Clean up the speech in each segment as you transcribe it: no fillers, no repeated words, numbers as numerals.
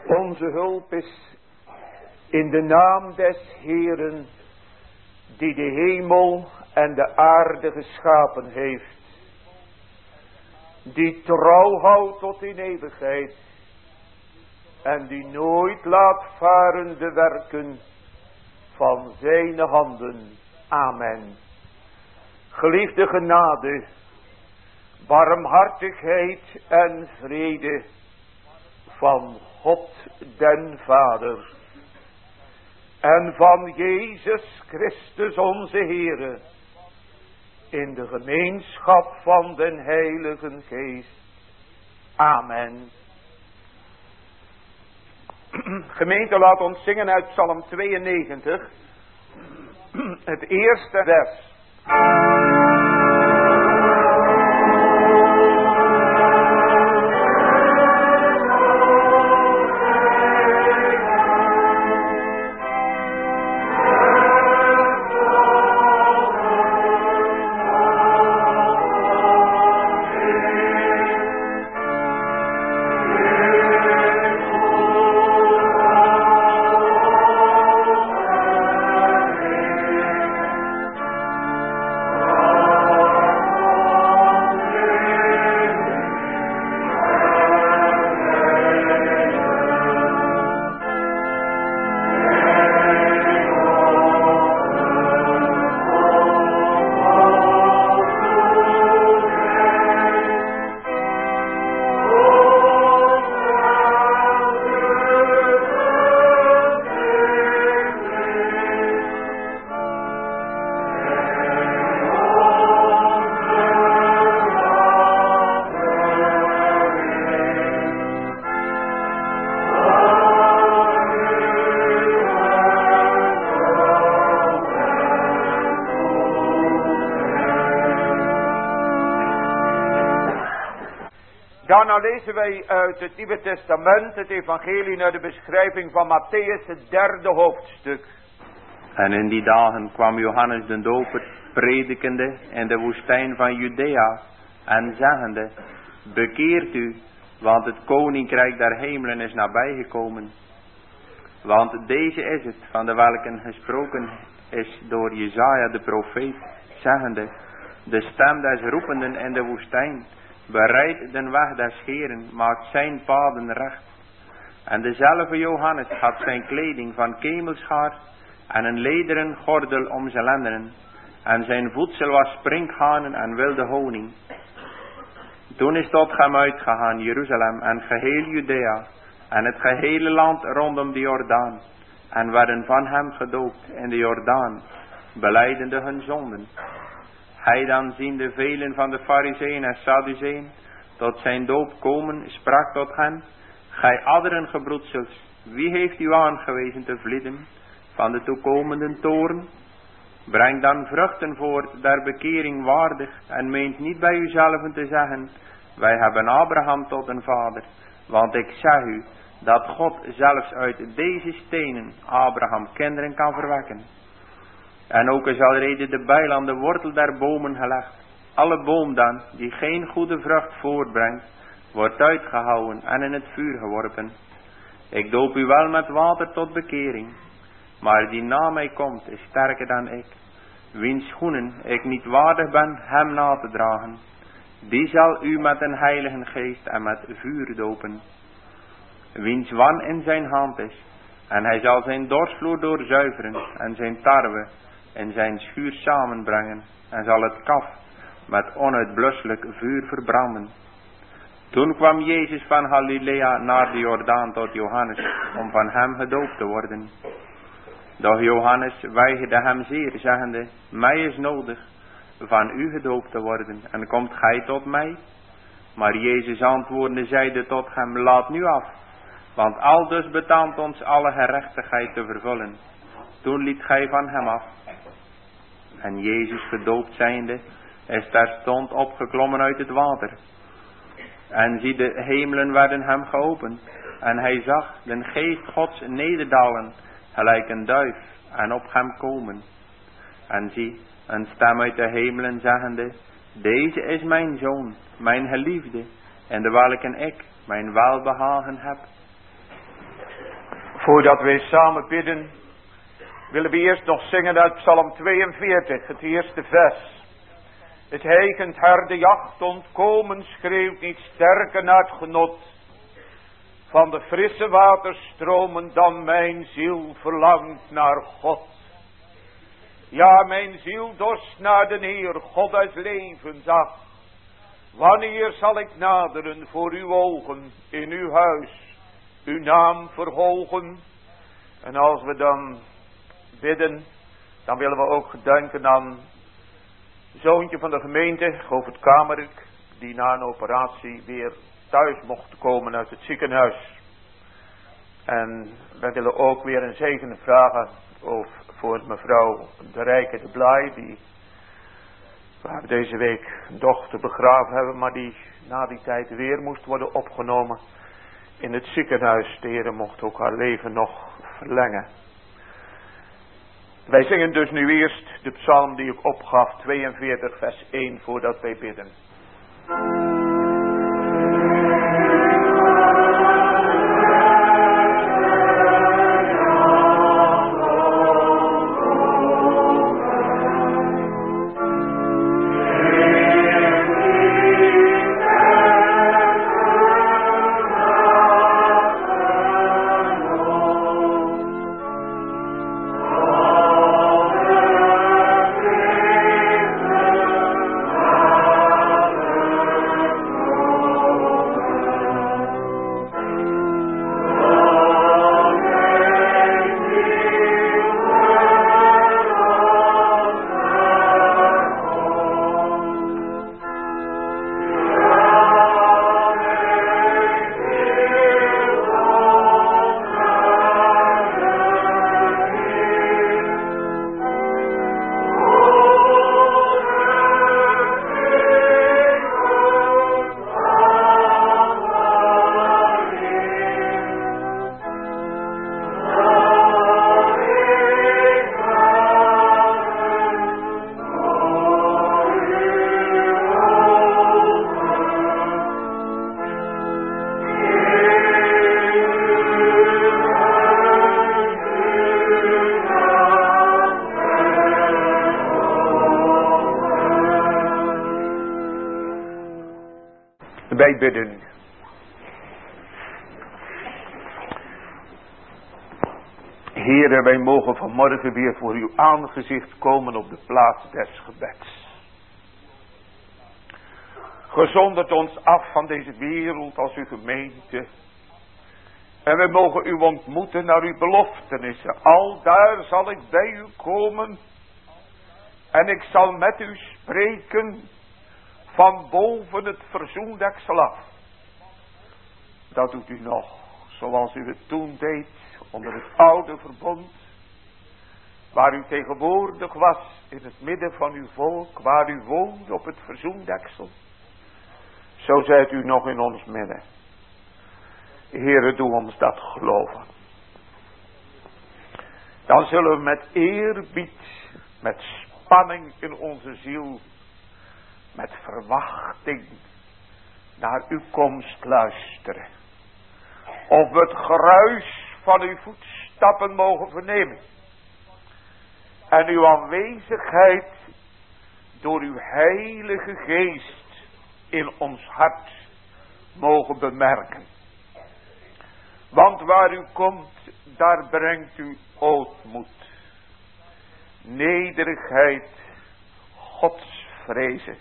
Onze hulp is in de naam des Heeren, die de hemel en de aarde geschapen heeft, die trouw houdt tot in eeuwigheid en die nooit laat varen de werken van zijn handen. Amen. Geliefde genade, barmhartigheid en vrede van God den Vader en van Jezus Christus onze Heere in de gemeenschap van den Heiligen Geest. Amen. Gemeente, laat ons zingen uit Psalm 92, het eerste vers. Daarna lezen wij uit het Nieuwe Testament het evangelie naar de beschrijving van Matthäus, het 3e hoofdstuk. En in die dagen kwam Johannes de Doper predikende in de woestijn van Judea en zeggende: bekeert u, want het koninkrijk der hemelen is nabijgekomen. Want deze is het van de welken gesproken is door Jesaja de profeet, zeggende: de stem des roependen in de woestijn, bereid den weg des Heeren, maakt zijn paden recht. En dezelfde Johannes had zijn kleding van kemelschaar en een lederen gordel om zijn lendenen. En zijn voedsel was sprinkhanen en wilde honing. Toen is tot hem uitgegaan Jeruzalem en geheel Judea en het gehele land rondom de Jordaan. En werden van hem gedoopt in de Jordaan, belijdende hun zonden. Hij dan ziende velen van de Farizeeën en Sadduceeën tot zijn doop komen, sprak tot hen: gij adderen gebroedsels, wie heeft u aangewezen te vlieden van de toekomende toorn? Breng dan vruchten voort der bekering waardig en meent niet bij uzelven te zeggen: wij hebben Abraham tot een vader. Want ik zeg u dat God zelfs uit deze stenen Abraham kinderen kan verwekken. En ook is alrede de bijl aan de wortel der bomen gelegd. Alle boom dan, die geen goede vrucht voortbrengt, wordt uitgehouwen en in het vuur geworpen. Ik doop u wel met water tot bekering, maar die na mij komt is sterker dan ik, wiens schoenen ik niet waardig ben hem na te dragen. Die zal u met een heilige geest en met vuur dopen. Wiens wan in zijn hand is, en hij zal zijn dorsvloer doorzuiveren en zijn tarwe in zijn schuur samenbrengen en zal het kaf met onuitblusselijk vuur verbranden. Toen kwam Jezus van Galilea naar de Jordaan tot Johannes om van hem gedoopt te worden. Doch Johannes weigerde hem zeer, zeggende: mij is nodig van u gedoopt te worden en komt gij tot mij? Maar Jezus antwoordde, zeide tot hem: laat nu af, want aldus betaamt ons alle gerechtigheid te vervullen. Toen liet gij van hem af. En Jezus gedoopt zijnde is terstond opgeklommen uit het water. En zie, de hemelen werden hem geopend. En hij zag den geest Gods nederdalen, gelijk een duif, en op hem komen. En zie, een stem uit de hemelen zeggende: deze is mijn zoon, mijn geliefde, in de welken ik mijn welbehagen heb. Voordat wij samen bidden, willen we eerst nog zingen uit Psalm 42, het eerste vers. Het hijgend her de jacht ontkomen, schreeuwt niet sterker naar het genot van de frisse waterstromen dan mijn ziel verlangt naar God. Ja, mijn ziel dorst naar de Heer, God des levens, ach. Wanneer zal ik naderen voor uw ogen, in uw huis, uw naam verhogen? En als we dan bidden, dan willen we ook gedenken aan een zoontje van de gemeente, Govert Kamerik, die na een operatie weer thuis mocht komen uit het ziekenhuis. En wij willen ook weer een zegen vragen voor mevrouw de Rijke de Blaai, die we deze week een dochter begraven hebben, maar die na die tijd weer moest worden opgenomen in het ziekenhuis. De Heer mocht ook haar leven nog verlengen. Wij zingen dus nu eerst de psalm die ik opgaf, 42 vers 1, voordat wij bidden. Wij bidden. Heere, wij mogen vanmorgen weer voor uw aangezicht komen op de plaats des gebeds. Gezonderd ons af van deze wereld als uw gemeente. En we mogen u ontmoeten naar uw beloftenissen. Al daar zal ik bij u komen. En ik zal met u spreken van boven het verzoendeksel af. Dat doet u nog, zoals u het toen deed onder het oude verbond. Waar u tegenwoordig was in het midden van uw volk, waar u woonde op het verzoendeksel. Zo zijt u nog in ons midden. Heere, doe ons dat geloven. Dan zullen we met eerbied, met spanning in onze ziel, met verwachting naar uw komst luisteren. Of we het geruis van uw voetstappen mogen vernemen. En uw aanwezigheid door uw heilige geest in ons hart mogen bemerken. Want waar u komt, daar brengt u ootmoed, nederigheid, godsvrezen.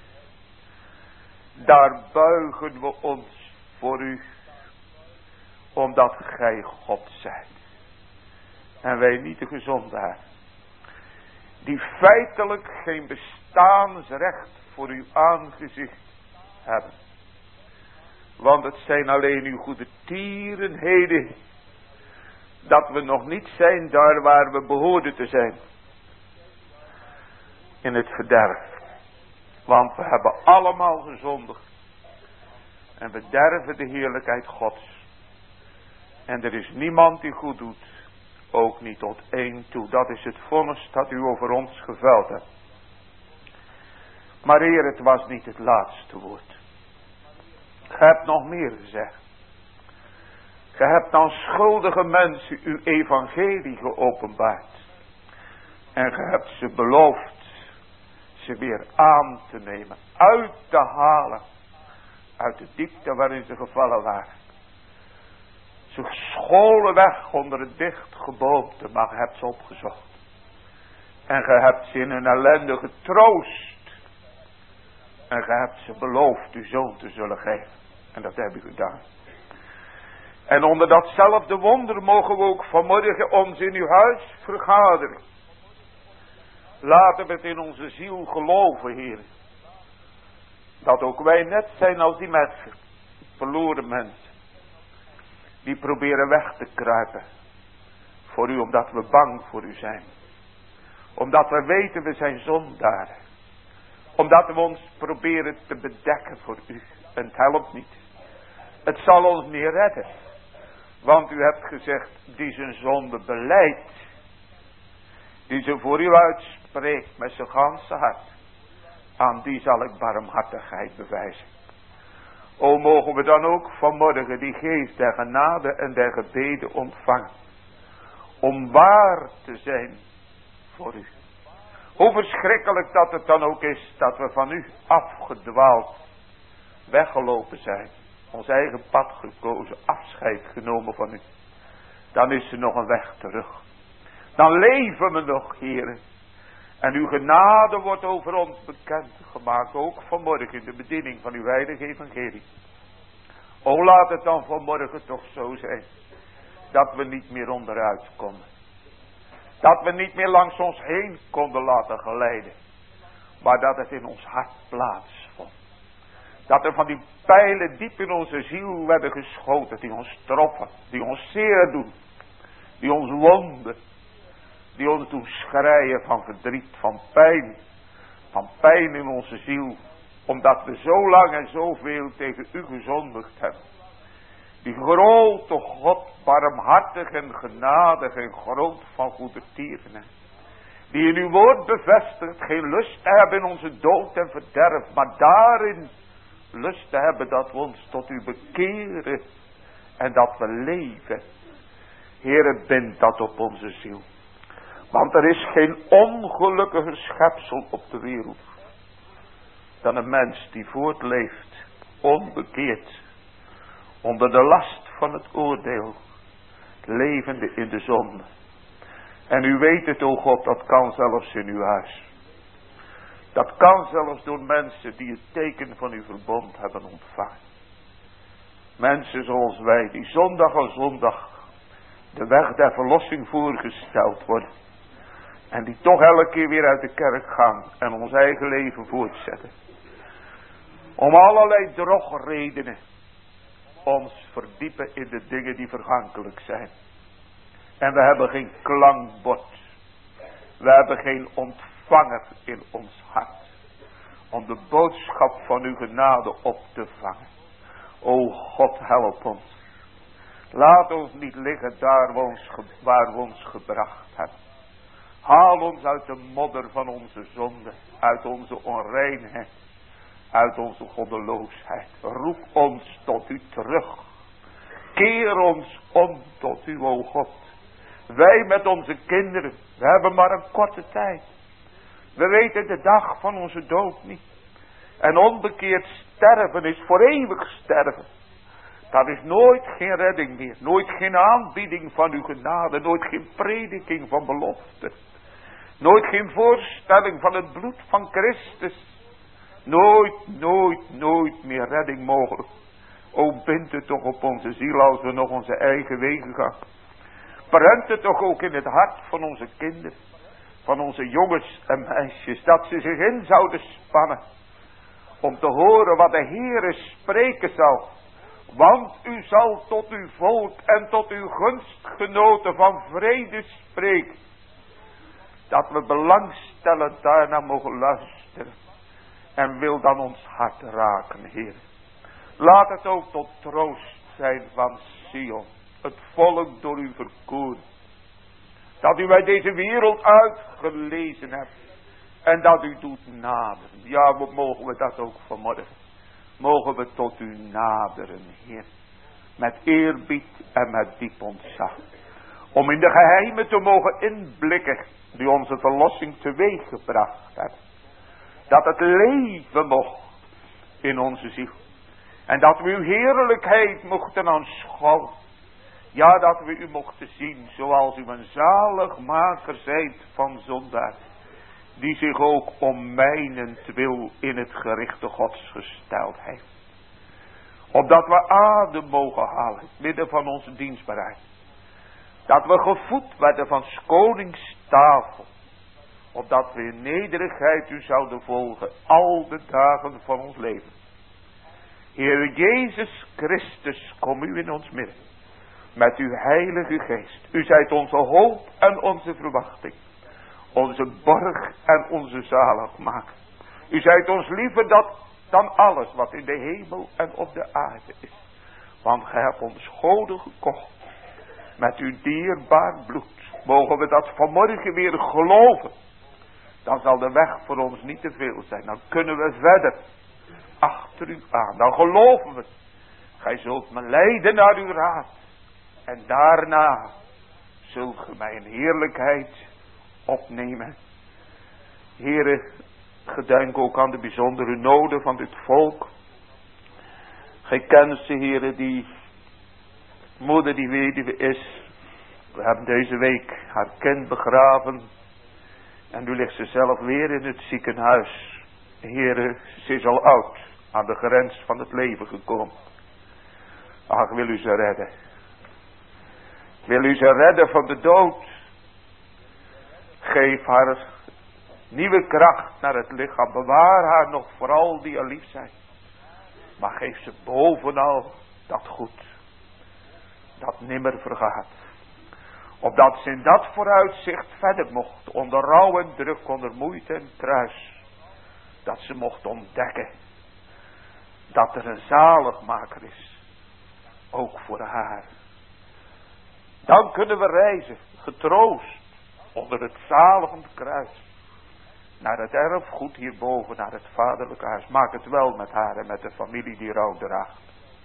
Daar buigen we ons voor u, omdat gij God zijt. En wij niet de gezondaar, die feitelijk geen bestaansrecht voor uw aangezicht hebben. Want het zijn alleen uw goede tierenheden, dat we nog niet zijn daar waar we behoorden te zijn. In het verderf. Want we hebben allemaal gezondigd. En we derven de heerlijkheid Gods. En er is niemand die goed doet. Ook niet tot één toe. Dat is het vonnis dat u over ons geveld hebt. Maar Heer, het was niet het laatste woord. Gij hebt nog meer gezegd. Ge hebt aan schuldige mensen uw evangelie geopenbaard. En ge hebt ze beloofd ze weer aan te nemen. Uit te halen. Uit de diepte waarin ze gevallen waren. Ze scholen weg onder het dicht geboomte. Maar ge hebt ze opgezocht. En ge hebt ze in een ellende getroost. En ge hebt ze beloofd uw zoon te zullen geven. En dat heb u gedaan. En onder datzelfde wonder mogen we ook vanmorgen ons in uw huis vergaderen. Laten we het in onze ziel geloven, Heer. Dat ook wij net zijn als die mensen. Verloren mensen. Die proberen weg te kruipen. Voor u, omdat we bang voor u zijn. Omdat we weten we zijn zondaren. Omdat we ons proberen te bedekken voor u. En het helpt niet. Het zal ons niet redden. Want u hebt gezegd, die zijn zonde belijdt. Die ze voor u uitspreekt met zijn ganse hart. Aan die zal ik barmhartigheid bewijzen. O, mogen we dan ook vanmorgen die geest der genade en der gebeden ontvangen. Om waar te zijn voor u. Hoe verschrikkelijk dat het dan ook is dat we van u afgedwaald, weggelopen zijn. Ons eigen pad gekozen, afscheid genomen van u. Dan is er nog een weg terug. Dan leven we nog, Heer. En uw genade wordt over ons bekend gemaakt. Ook vanmorgen in de bediening van uw heilige evangelie. O, laat het dan vanmorgen toch zo zijn. Dat we niet meer onderuit konden. Dat we niet meer langs ons heen konden laten geleiden. Maar dat het in ons hart plaatsvond. Dat er van die pijlen diep in onze ziel werden geschoten. Die ons troffen. Die ons zeer doen. Die ons wonden. Die ons doen schreien van verdriet. Van pijn. Van pijn in onze ziel. Omdat we zo lang en zoveel tegen u gezondigd hebben. Die grote God, barmhartig en genadig en groot van goede tierenheid. Die in uw woord bevestigt geen lust te hebben in onze dood en verderf. Maar daarin lust te hebben dat we ons tot u bekeren. En dat we leven. Heere, bind dat op onze ziel. Want er is geen ongelukkiger schepsel op de wereld. Dan een mens die voortleeft. Onbekeerd. Onder de last van het oordeel. Levende in de zonde. En u weet het, o God, dat kan zelfs in uw huis. Dat kan zelfs door mensen die het teken van uw verbond hebben ontvangen. Mensen zoals wij, die zondag aan zondag de weg der verlossing voorgesteld worden. En die toch elke keer weer uit de kerk gaan en ons eigen leven voortzetten. Om allerlei drogredenen ons verdiepen in de dingen die vergankelijk zijn. En we hebben geen klankbord. We hebben geen ontvanger in ons hart. Om de boodschap van uw genade op te vangen. O God, help ons. Laat ons niet liggen daar waar we ons gebracht hebben. Haal ons uit de modder van onze zonde. Uit onze onreinheid. Uit onze goddeloosheid. Roep ons tot u terug. Keer ons om tot u, o God. Wij met onze kinderen. We hebben maar een korte tijd. We weten de dag van onze dood niet. En onbekeerd sterven is voor eeuwig sterven. Dat is nooit geen redding meer. Nooit geen aanbieding van uw genade. Nooit geen prediking van belofte. Nooit geen voorstelling van het bloed van Christus. Nooit meer redding mogelijk. O, bind het toch op onze ziel als we nog onze eigen wegen gaan. Prent het toch ook in het hart van onze kinderen. Van onze jongens en meisjes. Dat ze zich in zouden spannen. Om te horen wat de Heere spreken zal. Want u zal tot uw volk en tot uw gunstgenoten van vrede spreken. Dat we belangstellend daarna mogen luisteren. En wil dan ons hart raken, Heer. Laat het ook tot troost zijn van Sion. Het volk door u verkoren. Dat u uit deze wereld uitgelezen hebt. En dat u doet naderen. Ja, mogen we dat ook vanmorgen. Mogen we tot u naderen, Heer. met eerbied en met diep ontzag. Om in de geheimen te mogen inblikken die onze verlossing teweeg gebracht hebben. Dat het leven mocht in onze ziel. En dat we uw heerlijkheid mochten aanschouwen. Ja, dat we u mochten zien zoals u een zaligmaker zijt van zondaar. Die zich ook om mijnentwil in het gerichte Gods gesteld heeft. Opdat we adem mogen halen, midden van onze dienstbaarheid. Dat we gevoed werden van 's konings tafel. Opdat we in nederigheid u zouden volgen, al de dagen van ons leven. Heer Jezus Christus, kom u in ons midden. Met uw heilige geest. U zijt onze hoop en onze verwachting. Onze borg en onze zaligmaker. U zijt ons liever dan alles wat in de hemel en op de aarde is. Want gij hebt ons goden gekocht. Met uw dierbaar bloed. Mogen we dat vanmorgen weer geloven. Dan zal de weg voor ons niet te veel zijn. Dan kunnen we verder. Achter u aan. Dan geloven we. Gij zult me leiden naar uw raad. En daarna zult ge mij in heerlijkheid opnemen. Heere, gedenk ook aan de bijzondere noden van dit volk. Gij kent ze, Heere, die moeder die weduwe is. We hebben deze week haar kind begraven. En nu ligt ze zelf weer in het ziekenhuis. Heere, ze is al oud, aan de grens van het leven gekomen. Ach, wil u ze redden. Wil u ze redden van de dood. Geef haar nieuwe kracht naar het lichaam. Bewaar haar nog voor al die er lief zijn. Maar geef ze bovenal dat goed. Dat nimmer vergaat. Opdat ze in dat vooruitzicht verder mocht. Onder rouw en druk, onder moeite en kruis. Dat ze mocht ontdekken. Dat er een zaligmaker is. Ook voor haar. Dan kunnen we reizen. Getroost. Onder het zaligend kruis. Naar het erfgoed hierboven. Naar het vaderlijke huis. Maak het wel met haar en met de familie die rouw draagt.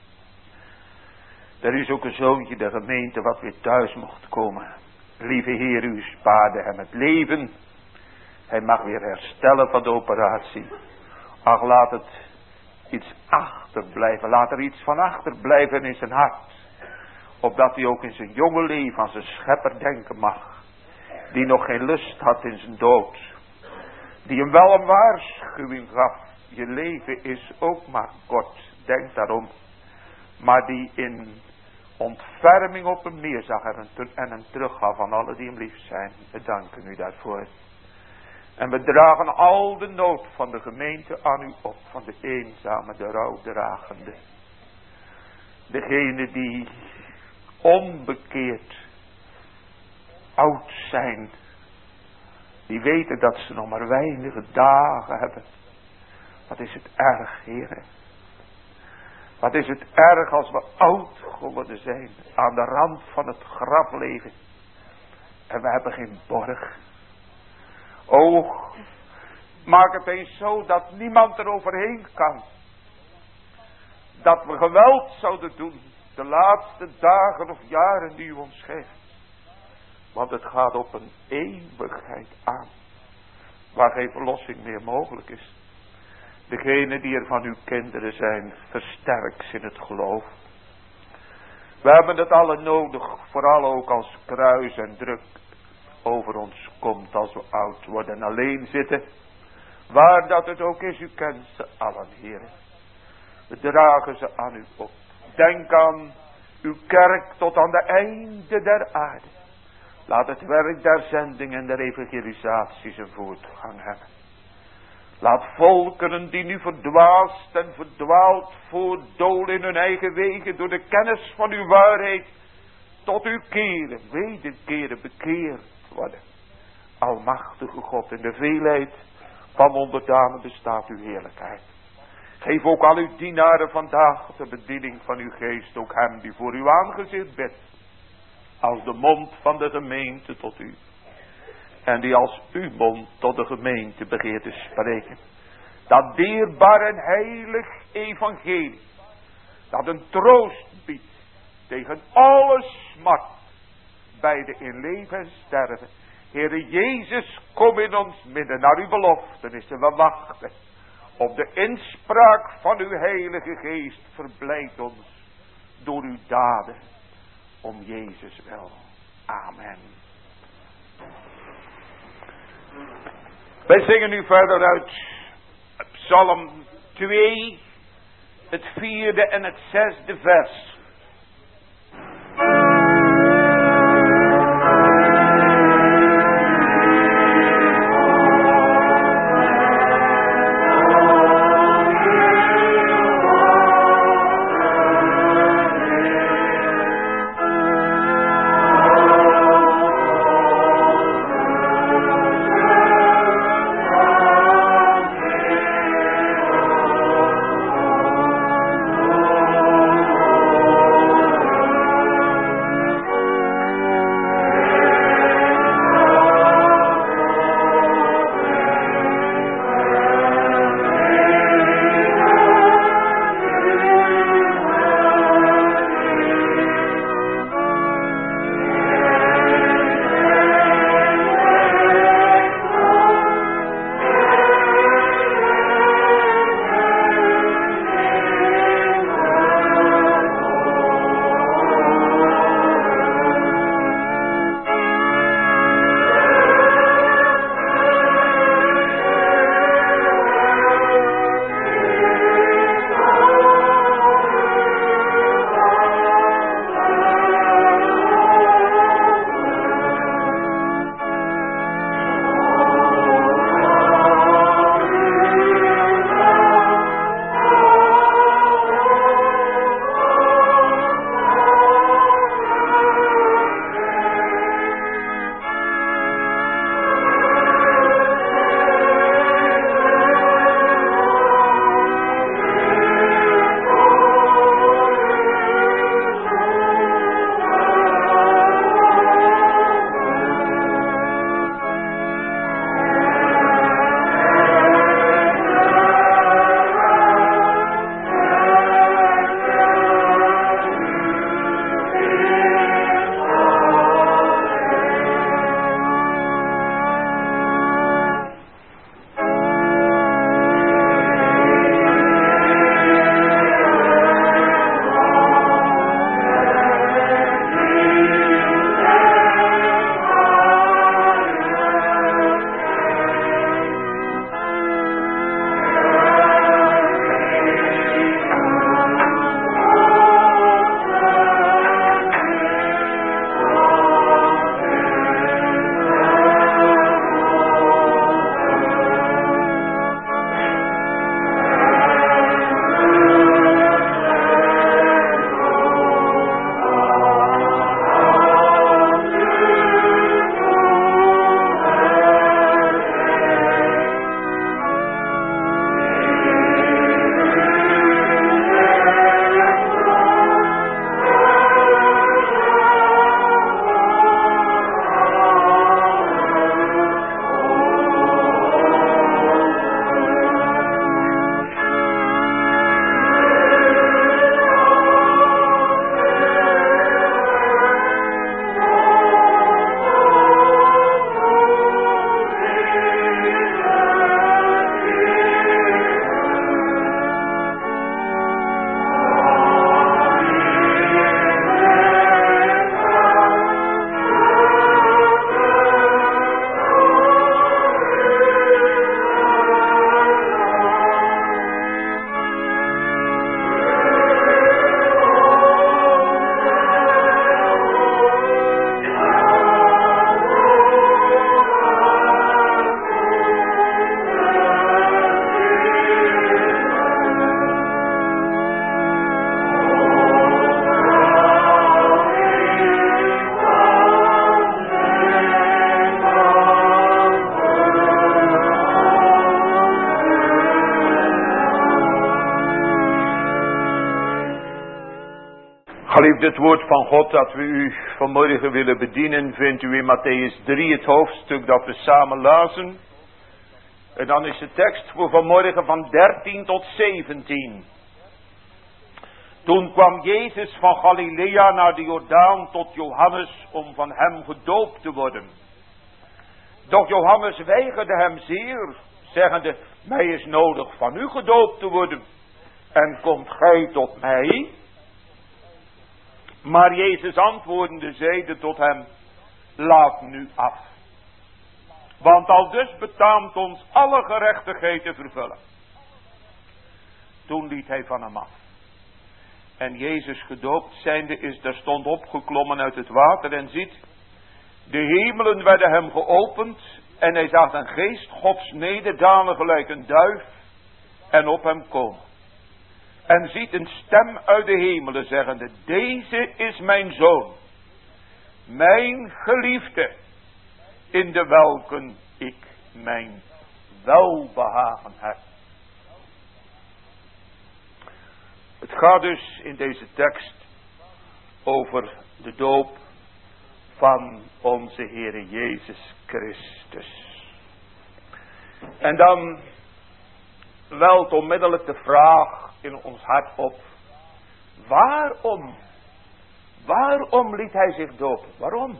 Er is ook een zoontje de gemeente wat weer thuis mocht komen. Lieve Heer, u spaarde hem het leven. Hij mag weer herstellen van de operatie. Ach, laat het iets achterblijven. Laat er iets van achterblijven in zijn hart. Opdat hij ook in zijn jonge leven aan zijn schepper denken mag. Die nog geen lust had in zijn dood. Die hem wel een waarschuwing gaf. Je leven is ook maar kort. Denk daarom. Maar die in ontferming op hem neerzag en hem teruggaf aan alle die hem lief zijn. We danken u daarvoor. En we dragen al de nood van de gemeente aan u op. Van de eenzame, de rouwdragende. Degene die onbekeerd oud zijn. Die weten dat ze nog maar weinige dagen hebben. Wat is het erg, Heere. Wat is het erg als we oud geworden zijn. Aan de rand van het graf leven. En we hebben geen borg. O, maak het eens zo dat niemand er overheen kan. Dat we geweld zouden doen. De laatste dagen of jaren die u ons geeft. Want het gaat op een eeuwigheid aan. Waar geen verlossing meer mogelijk is. Degene die er van uw kinderen zijn, versterk ze in het geloof. We hebben het alle nodig, vooral ook als kruis en druk over ons komt als we oud worden en alleen zitten. Waar dat het ook is, u kent ze allen, Heer. We dragen ze aan u op. Denk aan uw kerk tot aan de einde der aarde. Laat het werk der zending en der evangelisatie zijn voortgang hebben. Laat volkeren die nu verdwaasd en verdwaald voortdolen in hun eigen wegen door de kennis van uw waarheid tot u keren, wederkeren, bekeerd worden. Almachtige God, in de veelheid van onderdanen bestaat uw heerlijkheid. Geef ook al uw dienaren vandaag de bediening van uw geest, ook hem die voor uw aangezicht bidt, als de mond van de gemeente tot u. En die als uw mond tot de gemeente begeert te spreken. Dat dierbaar en heilig evangelie. Dat een troost biedt. tegen alle smart, beide in leven en sterven. Heere Jezus, kom in ons midden naar uw beloften, we wachten. Op de inspraak van uw Heilige Geest, verblijd ons door uw daden, om Jezus wel. Amen. Wij zingen nu verder uit Psalm 2, het 4e en het 6e vers. Geliefd, het woord van God dat we u vanmorgen willen bedienen, vindt u in Mattheüs 3, het hoofdstuk dat we samen lazen. En dan is de tekst voor vanmorgen van 13 tot 17. Toen kwam Jezus van Galilea naar de Jordaan tot Johannes om van hem gedoopt te worden. Doch Johannes weigerde hem zeer, zeggende, mij is nodig van u gedoopt te worden. En komt gij tot mij? Maar Jezus antwoordende zeide tot hem, laat nu af. Want aldus betaamt ons alle gerechtigheid te vervullen. Toen liet hij van hem af. En Jezus gedoopt zijnde is terstond opgeklommen uit het water en ziet, de hemelen werden hem geopend en hij zag een geest Gods nederdalen gelijk een duif en op hem komen. En ziet een stem uit de hemelen zeggende, deze is mijn zoon, mijn geliefde, in de welken ik mijn welbehagen heb. Het gaat dus in deze tekst over de doop van onze Heere Jezus Christus. En dan welt onmiddellijk de vraag in ons hart op. Waarom liet hij zich dopen? Waarom?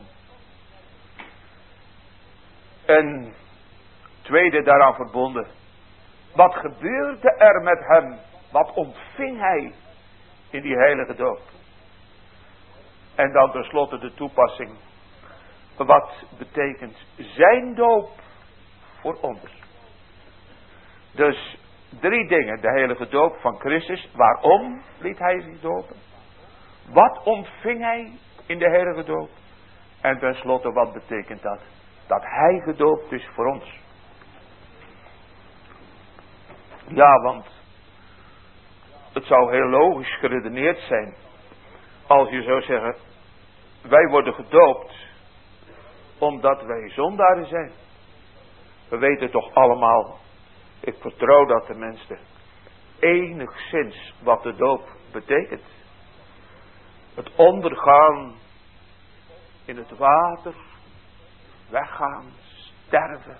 En tweede daaraan verbonden. Wat gebeurde er met hem? Wat ontving hij in die heilige doop? En dan tenslotte de toepassing. Wat betekent zijn doop voor ons? Dus 3 dingen. De heilige doop van Christus. Waarom liet hij zich dopen? Wat ontving hij in de heilige doop? En tenslotte wat betekent dat? Dat hij gedoopt is voor ons. Ja, want het zou heel logisch geredeneerd zijn als je zou zeggen, wij worden gedoopt omdat wij zondaren zijn. We weten toch allemaal, ik vertrouw dat tenminste, enigszins wat de doop betekent. Het ondergaan in het water, weggaan, sterven,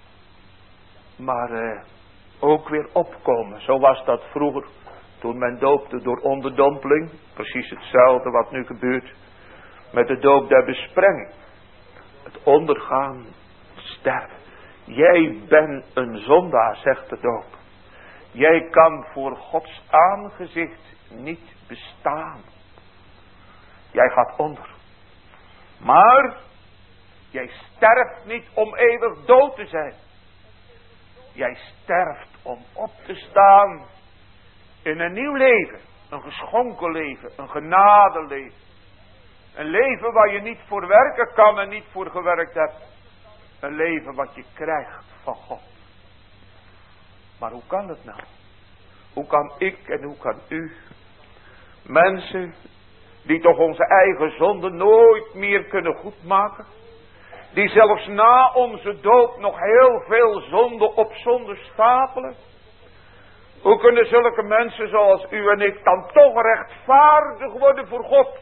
maar ook weer opkomen. Zo was dat vroeger toen men doopte door onderdompeling. Precies hetzelfde wat nu gebeurt met de doop der besprenging. Het ondergaan, sterven. Jij bent een zondaar, zegt de doop. Jij kan voor Gods aangezicht niet bestaan. Jij gaat onder. Maar jij sterft niet om eeuwig dood te zijn. Jij sterft om op te staan in een nieuw leven. Een geschonken leven, een genadeleven. Een leven waar je niet voor werken kan en niet voor gewerkt hebt. Een leven wat je krijgt van God. Maar hoe kan het nou? Hoe kan ik en hoe kan u, mensen die toch onze eigen zonde nooit meer kunnen goedmaken, die zelfs na onze dood nog heel veel zonde op zonde stapelen, hoe kunnen zulke mensen zoals u en ik dan toch rechtvaardig worden voor God?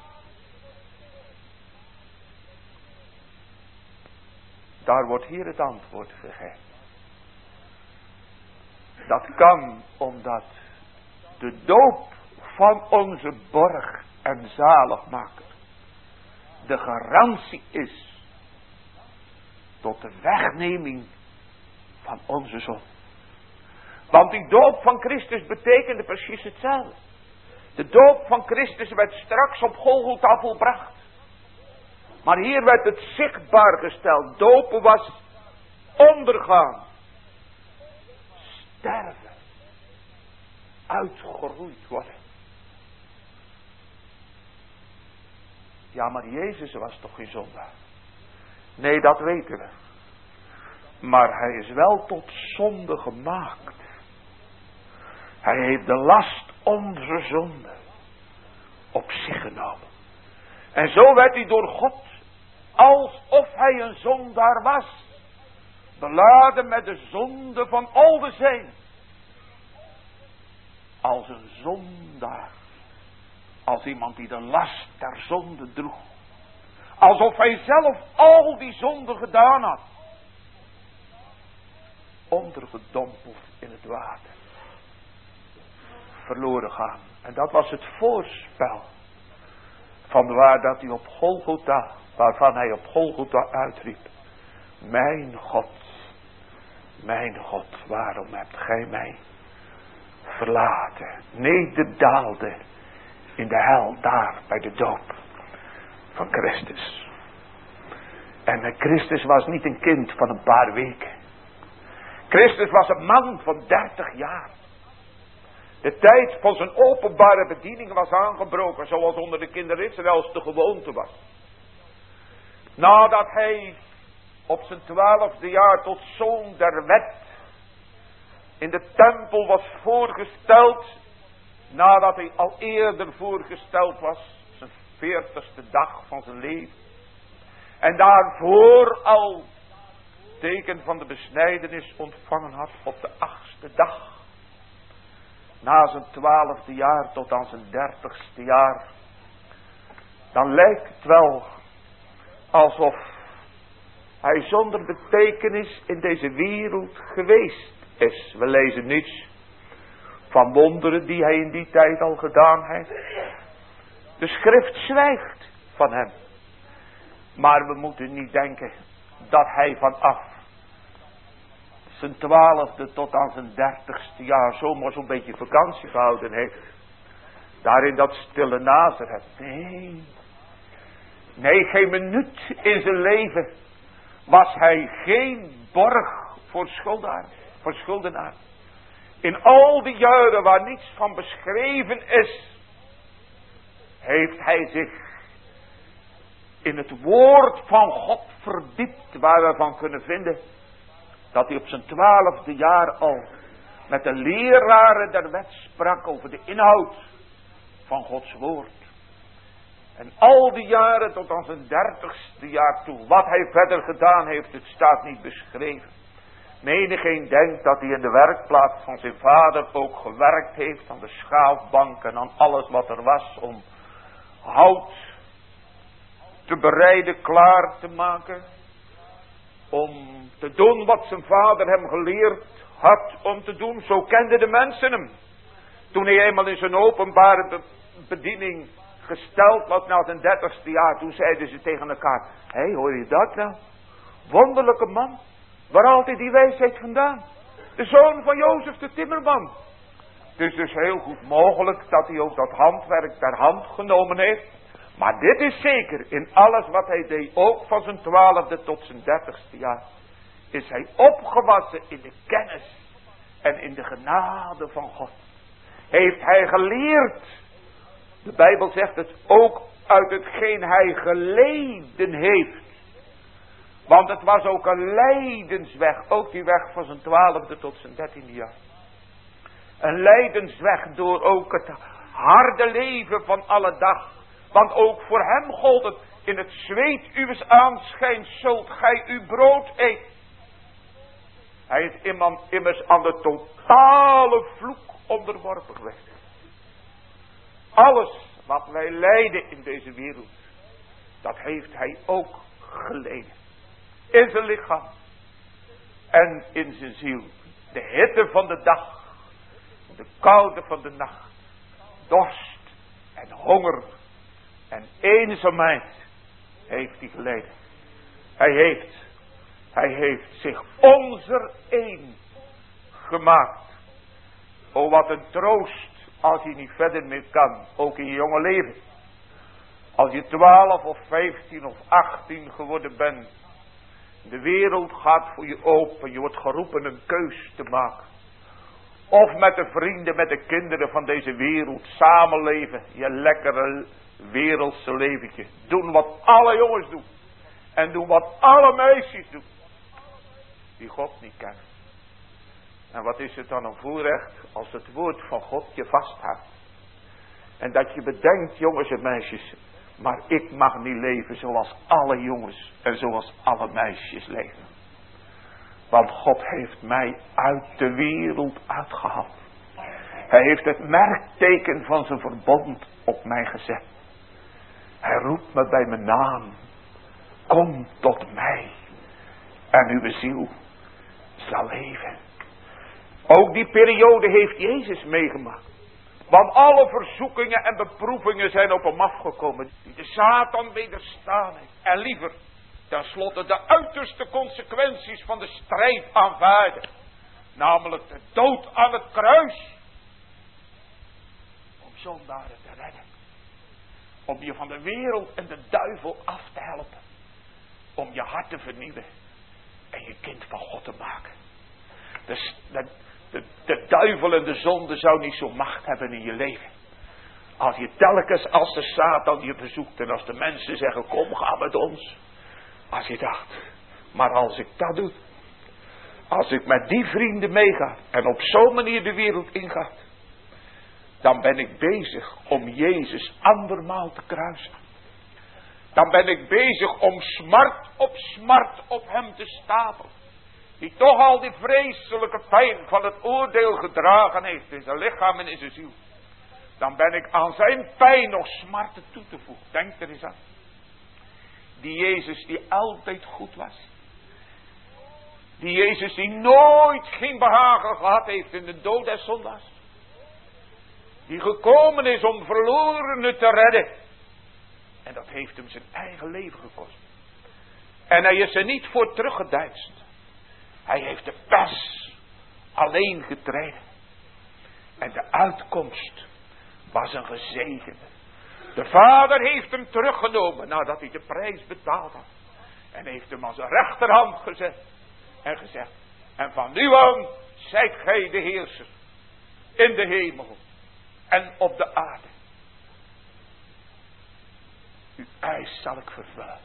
Daar wordt hier het antwoord gegeven. Dat kan omdat de doop van onze borg en zaligmaker de garantie is tot de wegneming van onze zonde. Want die doop van Christus betekende precies hetzelfde. De doop van Christus werd straks op Golgotha volbracht. Maar hier werd het zichtbaar gesteld. Dopen was ondergaan. Sterven. Uitgeroeid worden. Ja, maar Jezus was toch geen zondaar? Nee, dat weten we. Maar hij is wel tot zonde gemaakt. Hij heeft de last onze zonde op zich genomen. En zo werd hij door God, alsof hij een zondaar was, beladen met de zonde van al de zijn. Als een zondaar. Als iemand die de last der zonde droeg. Alsof hij zelf al die zonde gedaan had. Ondergedompeld in het water. Verloren gaan En dat was het voorspel. Van waar dat hij op Golgotha, waarvan hij op Golgotha uitriep. Mijn God, waarom hebt gij mij verlaten? Nederdaalde in de hel daar bij de doop van Christus. En Christus was niet een kind van een paar weken. Christus was een man van 30 jaar. De tijd van zijn openbare bediening was aangebroken, zoals onder de kinderen Israëls de gewoonte was. Nadat hij op zijn 12e jaar tot zoon der wet in de tempel was voorgesteld, nadat hij al eerder voorgesteld was, zijn 40ste dag van zijn leven. En daarvoor al teken van de besnijdenis ontvangen had op de 8e dag. Na zijn 12e jaar tot aan zijn 30ste jaar. Dan lijkt het wel alsof hij zonder betekenis in deze wereld geweest is. We lezen niets van wonderen die hij in die tijd al gedaan heeft. De schrift zwijgt van hem. Maar we moeten niet denken dat hij vanaf zijn 12e tot aan zijn 30ste jaar zomaar zo'n beetje vakantie gehouden heeft. Daar in dat stille Nazareth. Nee, geen minuut in zijn leven was hij geen borg voor schuldenaar. In al die jaren waar niets van beschreven is, heeft hij zich in het woord van God verdiept, waar we van kunnen vinden dat hij op zijn 12e jaar al met de leraren der wet sprak over de inhoud van Gods woord. En al die jaren tot aan zijn 30ste jaar toe, wat hij verder gedaan heeft, het staat niet beschreven. Menigeen denkt dat hij in de werkplaats van zijn vader ook gewerkt heeft, aan de schaafbank en aan alles wat er was om hout te bereiden, klaar te maken. Om te doen wat zijn vader hem geleerd had om te doen. Zo kenden de mensen hem. Toen hij eenmaal in zijn openbare bediening gesteld was na zijn 30ste jaar. Toen zeiden ze tegen elkaar. Hé, hoor je dat nou? Wonderlijke man. Waar haalt hij die wijsheid vandaan? De zoon van Jozef de timmerman. Het is dus heel goed mogelijk dat hij ook dat handwerk ter hand genomen heeft. Maar dit is zeker, in alles wat hij deed, ook van zijn 12e tot zijn 30ste jaar, is hij opgewassen in de kennis en in de genade van God. Heeft hij geleerd, de Bijbel zegt het, ook uit hetgeen hij geleden heeft. Want het was ook een lijdensweg, ook die weg van zijn 12e tot zijn 13e jaar. Een lijdensweg door ook het harde leven van alle dag. Want ook voor hem gold het, in het zweet uws aanschijns zult gij uw brood eten. Hij is immers aan de totale vloek onderworpen geweest. Alles wat wij lijden in deze wereld, dat heeft hij ook geleden. In zijn lichaam en in zijn ziel. De hitte van de dag, de koude van de nacht, dorst en honger en eenzaamheid heeft hij geleden. Hij heeft zich onzer een gemaakt. O, wat een troost als je niet verder meer kan, ook in je jonge leven. Als je 12 of 15 of 18 geworden bent, de wereld gaat voor je open, je wordt geroepen een keus te maken. Of met de vrienden, met de kinderen van deze wereld samenleven, je lekkere wereldse leventje. Doen wat alle jongens doen. En doen wat alle meisjes doen. Die God niet kennen. En wat is het dan een voorrecht als het woord van God je vasthoudt. En dat je bedenkt, jongens en meisjes, maar ik mag niet leven zoals alle jongens en zoals alle meisjes leven. Want God heeft mij uit de wereld uitgehaald. Hij heeft het merkteken van zijn verbond op mij gezet. Hij roept me bij mijn naam. Kom tot mij. En uw ziel zal leven. Ook die periode heeft Jezus meegemaakt. Want alle verzoekingen en beproevingen zijn op hem afgekomen. Die de Satan wederstaan heeft. En liever tenslotte de uiterste consequenties van de strijd aanvaarden. Namelijk de dood aan het kruis. Om zondaren te redden. Om je van de wereld en de duivel af te helpen. Om je hart te vernieuwen. En je kind van God te maken. Dus de duivel en de zonde zou niet zo'n macht hebben in je leven. Als je telkens als de Satan je bezoekt. En als de mensen zeggen, kom ga met ons. Als je dacht, maar als ik dat doe. Als ik met die vrienden meega. En op zo'n manier de wereld ingaat. Dan ben ik bezig om Jezus andermaal te kruisen. Dan ben ik bezig om smart op hem te stapelen. Die toch al die vreselijke pijn van het oordeel gedragen heeft in zijn lichaam en in zijn ziel. Dan ben ik aan zijn pijn nog smarten toe te voegen. Denk er eens aan. Die Jezus die altijd goed was. Die Jezus die nooit geen behagen gehad heeft in de dood des zondaars. Die gekomen is om verlorenen te redden. En dat heeft hem zijn eigen leven gekost. En hij is er niet voor teruggedeinst. Hij heeft de pers alleen getreden. En de uitkomst was een gezegende. De Vader heeft hem teruggenomen nadat hij de prijs betaald had. En heeft hem aan zijn rechterhand gezet. En gezegd. En van nu aan zijt gij de heerser. In de hemel. En op de aarde. Uw eis zal ik vervullen.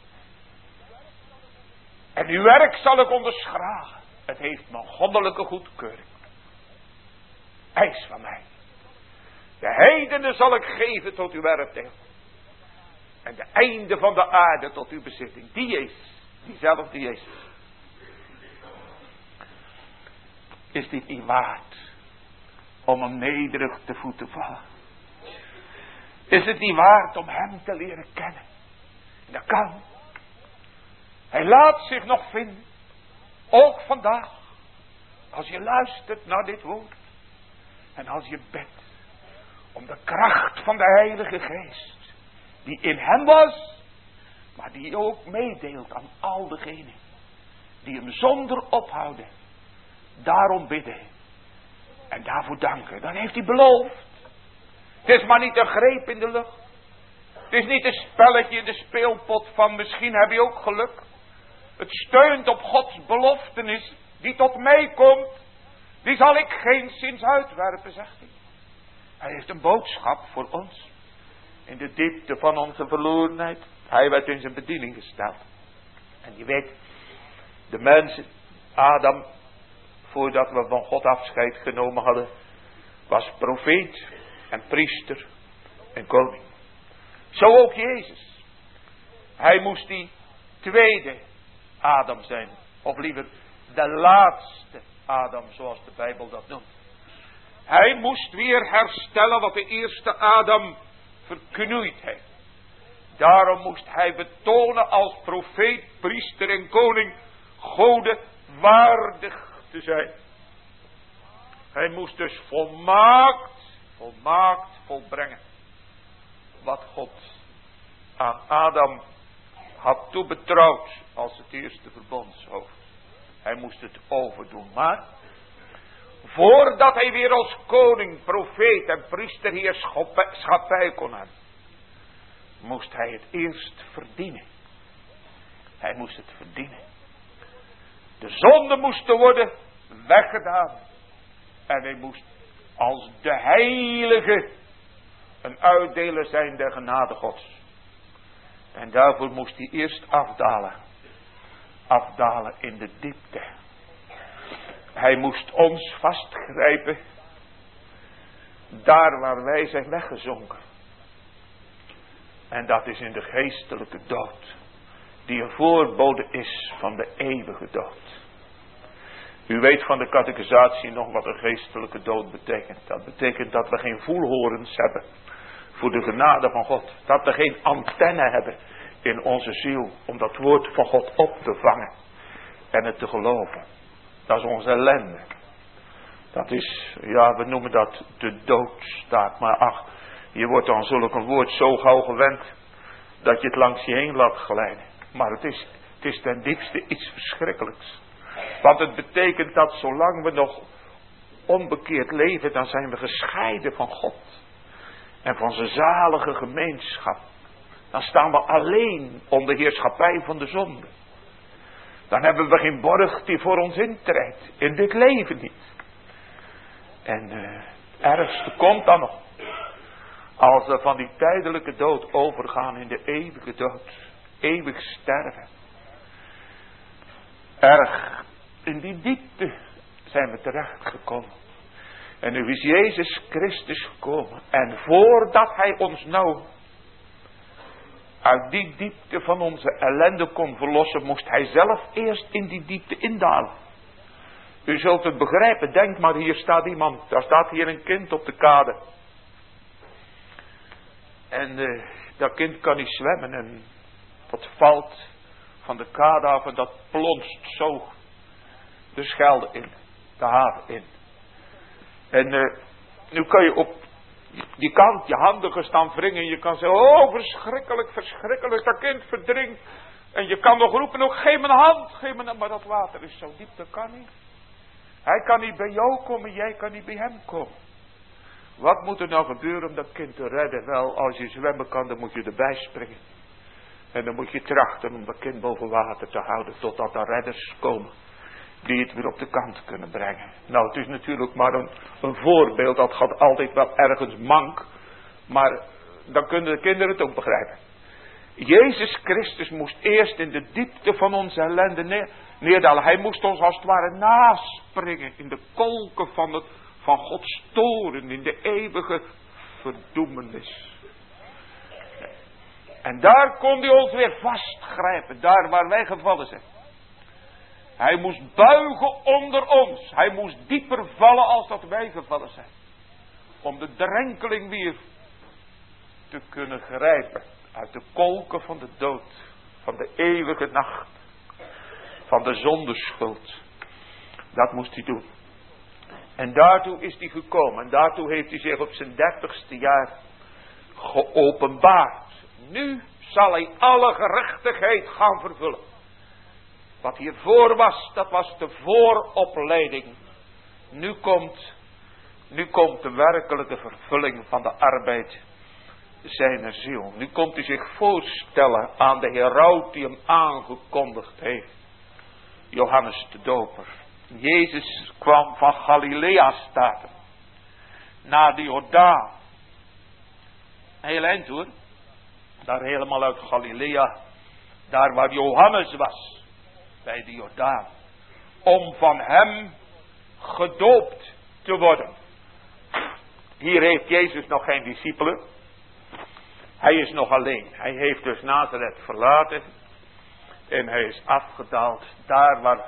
En uw werk zal ik onderschragen. Het heeft mijn goddelijke goedkeuring. Eis van mij. De heidenen zal ik geven tot uw erfdeel. En de einde van de aarde tot uw bezitting. Die Jezus. Diezelfde Jezus. Is dit niet waard om hem nederig te voeten vallen? Is het niet waard om hem te leren kennen? En dat kan. Hij laat zich nog vinden. Ook vandaag. Als je luistert naar dit woord. En als je bidt. Om de kracht van de Heilige Geest. Die in hem was. Maar die ook meedeelt aan al degenen. Die hem zonder ophouden. Daarom bidden. En daarvoor danken. Dan heeft hij beloofd. Het is maar niet een greep in de lucht. Het is niet een spelletje in de speelpot van misschien heb je ook geluk. Het steunt op Gods beloftenis die tot mij komt. Die zal ik geenszins uitwerpen, zegt hij. Hij heeft een boodschap voor ons. In de diepte van onze verlorenheid. Hij werd in zijn bediening gesteld. En je weet, de mensen, Adam, voordat we van God afscheid genomen hadden, was profeet en priester en koning. Zo ook Jezus. Hij moest die tweede Adam zijn. Of liever de laatste Adam, zoals de Bijbel dat noemt. Hij moest weer herstellen wat de eerste Adam verknoeid heeft. Daarom moest hij betonen als profeet, priester en koning Gode waardig te zijn. Hij moest dus volmaakt volbrengen wat God aan Adam had toebetrouwd als het eerste verbondshoofd. Hij moest het overdoen, maar voordat hij weer als koning, profeet en priester heerschappij kon hebben, moest hij het eerst verdienen. Hij moest het verdienen. De zonden moesten worden weggedaan. En hij moest als de heilige een uitdeler zijn der genade Gods. En daarvoor moest hij eerst afdalen. Afdalen in de diepte. Hij moest ons vastgrijpen. Daar waar wij zijn weggezonken. En dat is in de geestelijke dood. Die een voorbode is van de eeuwige dood. U weet van de catechisatie nog wat een geestelijke dood betekent. Dat betekent dat we geen voelhorens hebben voor de genade van God. Dat we geen antenne hebben in onze ziel om dat woord van God op te vangen en het te geloven. Dat is onze ellende. Dat is, ja, we noemen dat de doodstaat. Maar ach, je wordt aan zulk een woord zo gauw gewend dat je het langs je heen laat glijden. Maar het is ten diepste iets verschrikkelijks. Want het betekent dat zolang we nog onbekeerd leven, dan zijn we gescheiden van God. En van zijn zalige gemeenschap. Dan staan we alleen onder heerschappij van de zonde. Dan hebben we geen borg die voor ons intreedt. In dit leven niet. En ergste komt dan nog. Als we van die tijdelijke dood overgaan in de eeuwige dood. Eeuwig sterven. Erg. In die diepte zijn we terechtgekomen. En nu is Jezus Christus gekomen. En voordat hij ons nou uit die diepte van onze ellende kon verlossen, moest hij zelf eerst in die diepte indalen. U zult het begrijpen. Denk maar, hier staat iemand. Daar staat hier een kind op de kade. En dat kind kan niet zwemmen. En dat valt van de kade af en dat plonst zo de Schelde in. De haven in. En nu kan je op die kant je handen staan wringen. En je kan zeggen, oh verschrikkelijk, verschrikkelijk. Dat kind verdrinkt. En je kan nog roepen, nog geef me een hand. Geef me een... Maar dat water is zo diep, dat kan niet. Hij kan niet bij jou komen, jij kan niet bij hem komen. Wat moet er nou gebeuren om dat kind te redden? Wel, als je zwemmen kan, dan moet je erbij springen. En dan moet je trachten om dat kind boven water te houden totdat er redders komen. Die het weer op de kant kunnen brengen. Nou, het is natuurlijk maar een voorbeeld. Dat gaat altijd wel ergens mank. Maar dan kunnen de kinderen het ook begrijpen. Jezus Christus moest eerst in de diepte van onze ellende neerdalen. Hij moest ons als het ware naspringen in de kolken van Gods toren. In de eeuwige verdoemenis. En daar kon hij ons weer vastgrijpen. Daar waar wij gevallen zijn. Hij moest buigen onder ons. Hij moest dieper vallen als dat wij gevallen zijn. Om de drenkeling weer te kunnen grijpen. Uit de kolken van de dood. Van de eeuwige nacht. Van de zondeschuld. Dat moest hij doen. En daartoe is hij gekomen. En daartoe heeft hij zich op zijn 30ste jaar geopenbaard. Nu zal hij alle gerechtigheid gaan vervullen. Wat hiervoor was, dat was de vooropleiding. Nu komt de werkelijke vervulling van de arbeid zijner ziel. Nu komt hij zich voorstellen aan de heraut die hem aangekondigd heeft. Johannes de Doper. Jezus kwam van Galilea, staat er. Naar de Jordaan. Heel eind hoor. Daar helemaal uit Galilea. Daar waar Johannes was. Bij de Jordaan. Om van hem gedoopt te worden. Hier heeft Jezus nog geen discipelen. Hij is nog alleen. Hij heeft dus Nazareth verlaten. En hij is afgedaald. Daar waar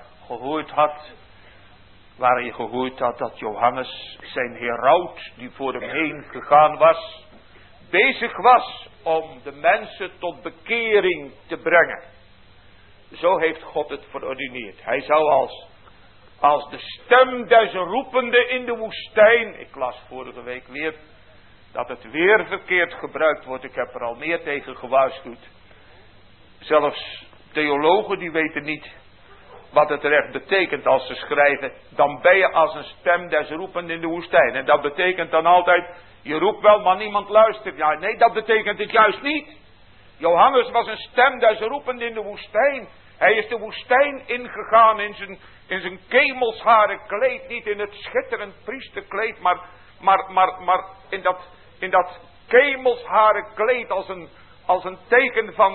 hij gehoord had dat Johannes, zijn heraut die voor hem heen gegaan was, bezig was om de mensen tot bekering te brengen. Zo heeft God het verordineerd. Hij zou als de stem des roepende in de woestijn. Ik las vorige week weer dat het weer verkeerd gebruikt wordt. Ik heb er al meer tegen gewaarschuwd. Zelfs theologen die weten niet wat het er echt betekent als ze schrijven. Dan ben je als een stem des roepende in de woestijn. En dat betekent dan altijd, je roept wel maar niemand luistert. Ja, nee, dat betekent het juist niet. Johannes was een stem des roepende in de woestijn. Hij is de woestijn ingegaan in zijn kemelsharen kleed. Niet in het schitterend priesterkleed. Maar in dat kemelsharen kleed als een teken van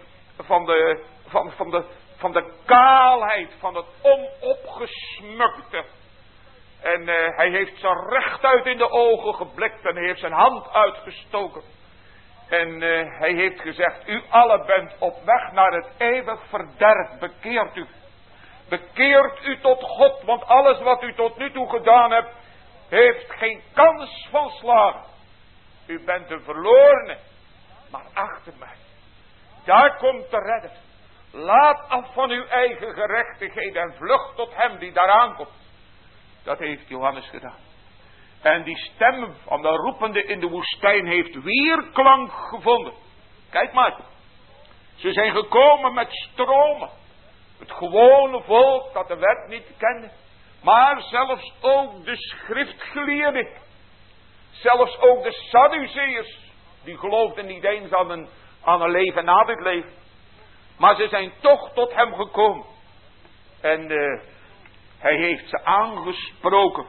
de kaalheid. Van het onopgesmukte. En hij heeft zijn rechtuit in de ogen geblikt. En hij heeft zijn hand uitgestoken. En hij heeft gezegd, u allen bent op weg naar het eeuwig verderf. Bekeert u. Bekeert u tot God. Want alles wat u tot nu toe gedaan hebt, heeft geen kans van slagen. U bent een verlorene. Maar achter mij. Daar komt de redder. Laat af van uw eigen gerechtigheid en vlucht tot hem die daar aankomt. Dat heeft Johannes gedaan. En die stem van de roepende in de woestijn heeft weerklank gevonden. Kijk maar. Ze zijn gekomen met stromen. Het gewone volk dat de wet niet kende. Maar zelfs ook de schriftgeleerden. Zelfs ook de Sadduceërs. Die geloofden niet eens aan een leven na dit leven. Maar ze zijn toch tot hem gekomen. En hij heeft ze aangesproken.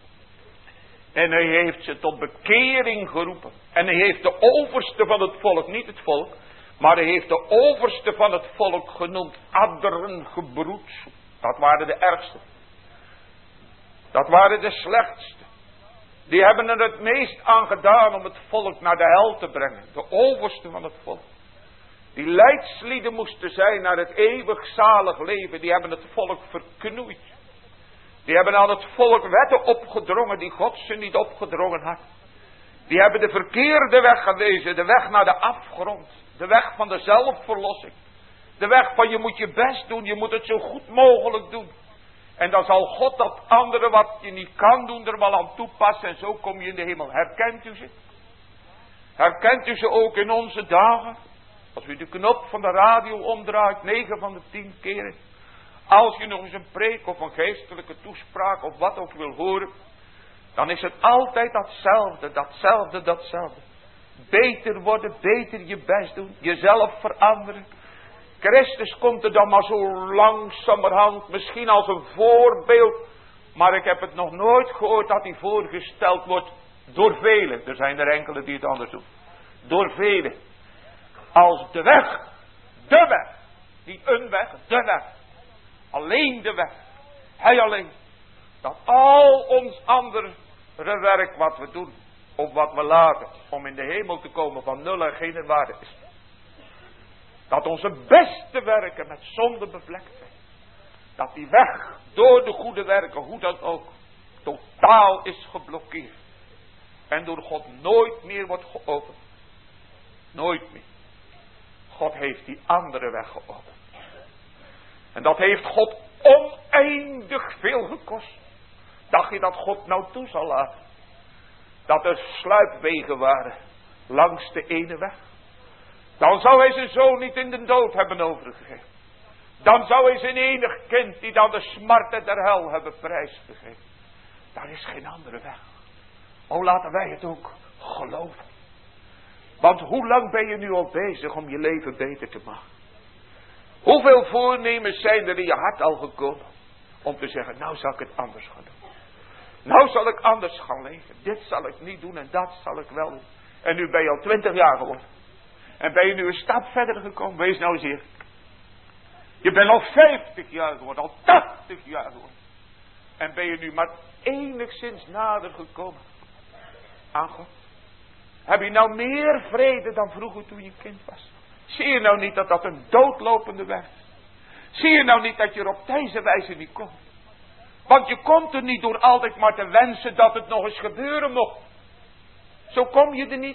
En hij heeft ze tot bekering geroepen. En hij heeft de overste van het volk, niet het volk. Maar hij heeft de overste van het volk genoemd. Adderengebroed. Dat waren de ergste. Dat waren de slechtste. Die hebben er het meest aan gedaan om het volk naar de hel te brengen. De overste van het volk. Die leidslieden moesten zijn naar het eeuwig zalig leven. Die hebben het volk verknoeid. Die hebben aan het volk wetten opgedrongen die God ze niet opgedrongen had. Die hebben de verkeerde weg gewezen. De weg naar de afgrond. De weg van de zelfverlossing. De weg van je moet je best doen. Je moet het zo goed mogelijk doen. En dan zal God dat andere wat je niet kan doen er wel aan toepassen. En zo kom je in de hemel. Herkent u ze? Herkent u ze ook in onze dagen? Als u de knop van de radio omdraait 9 van de 10 keren. Als je nog eens een preek of een geestelijke toespraak of wat ook wil horen. Dan is het altijd datzelfde. Beter worden, beter je best doen. Jezelf veranderen. Christus komt er dan maar zo langzamerhand. Misschien als een voorbeeld. Maar ik heb het nog nooit gehoord dat hij voorgesteld wordt door velen. Er zijn er enkele die het anders doen. Door velen. Als de weg. De weg. Niet een weg, de weg. Alleen de weg. Hij alleen. Dat al ons andere werk wat we doen. Of wat we laten. Om in de hemel te komen van nul en geen waarde is. Dat onze beste werken met zonde bevlekt zijn. Dat die weg door de goede werken, hoe dan ook, totaal is geblokkeerd. En door God nooit meer wordt geopend. Nooit meer. God heeft die andere weg geopend. En dat heeft God oneindig veel gekost. Dacht je dat God nou toe zal laten? Dat er sluipwegen waren langs de ene weg. Dan zou hij zijn zoon niet in de dood hebben overgegeven. Dan zou hij zijn enig kind niet aan de smarten der hel hebben prijsgegeven. Daar is geen andere weg. O, laten wij het ook geloven. Want hoe lang ben je nu al bezig om je leven beter te maken? Hoeveel voornemens zijn er in je hart al gekomen? Om te zeggen, nou zal ik het anders gaan doen. Nou zal ik anders gaan leven. Dit zal ik niet doen en dat zal ik wel doen. En nu ben je al 20 jaar geworden. En ben je nu een stap verder gekomen. Wees nou eens hier. Je bent al 50 jaar geworden. Al 80 jaar geworden. En ben je nu maar enigszins nader gekomen aan God. Heb je nou meer vrede dan vroeger toen je kind was? Zie je nou niet dat dat een doodlopende weg is? Zie je nou niet dat je er op deze wijze niet komt? Want je komt er niet door altijd maar te wensen dat het nog eens gebeuren mocht. Zo kom je er niet.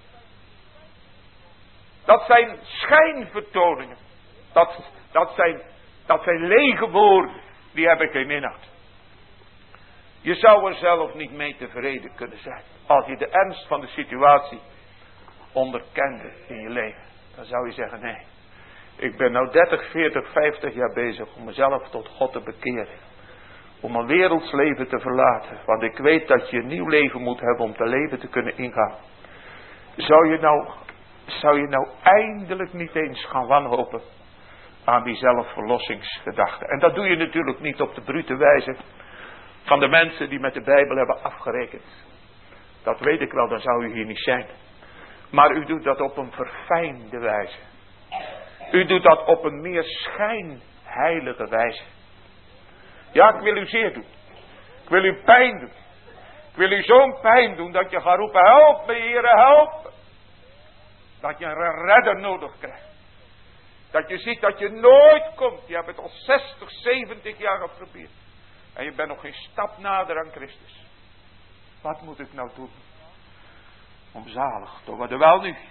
Dat zijn schijnvertoningen. Dat zijn lege woorden. Die hebben geen inhoud. Je zou er zelf niet mee tevreden kunnen zijn. Als je de ernst van de situatie onderkende in je leven. Dan zou je zeggen, nee. Ik ben nou 30, 40, 50 jaar bezig om mezelf tot God te bekeren. Om een werelds leven te verlaten. Want ik weet dat je een nieuw leven moet hebben om te leven te kunnen ingaan. Zou je nou eindelijk niet eens gaan wanhopen aan die zelfverlossingsgedachte. En dat doe je natuurlijk niet op de brute wijze van de mensen die met de Bijbel hebben afgerekend. Dat weet ik wel, dan zou u hier niet zijn. Maar u doet dat op een verfijnde wijze. U doet dat op een meer schijnheilige wijze. Ja, ik wil u zeer doen. Ik wil u pijn doen. Ik wil u zo'n pijn doen dat je gaat roepen, help me Heere, help me. Dat je een redder nodig krijgt. Dat je ziet dat je nooit komt. Je hebt het al 60, 70 jaar geprobeerd. En je bent nog geen stap nader aan Christus. Wat moet ik nou doen? Om zalig te worden. Wel nu.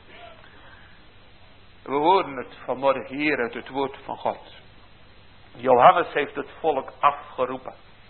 We horen het vanmorgen hier uit het woord van God. Johannes heeft het volk afgeroepen.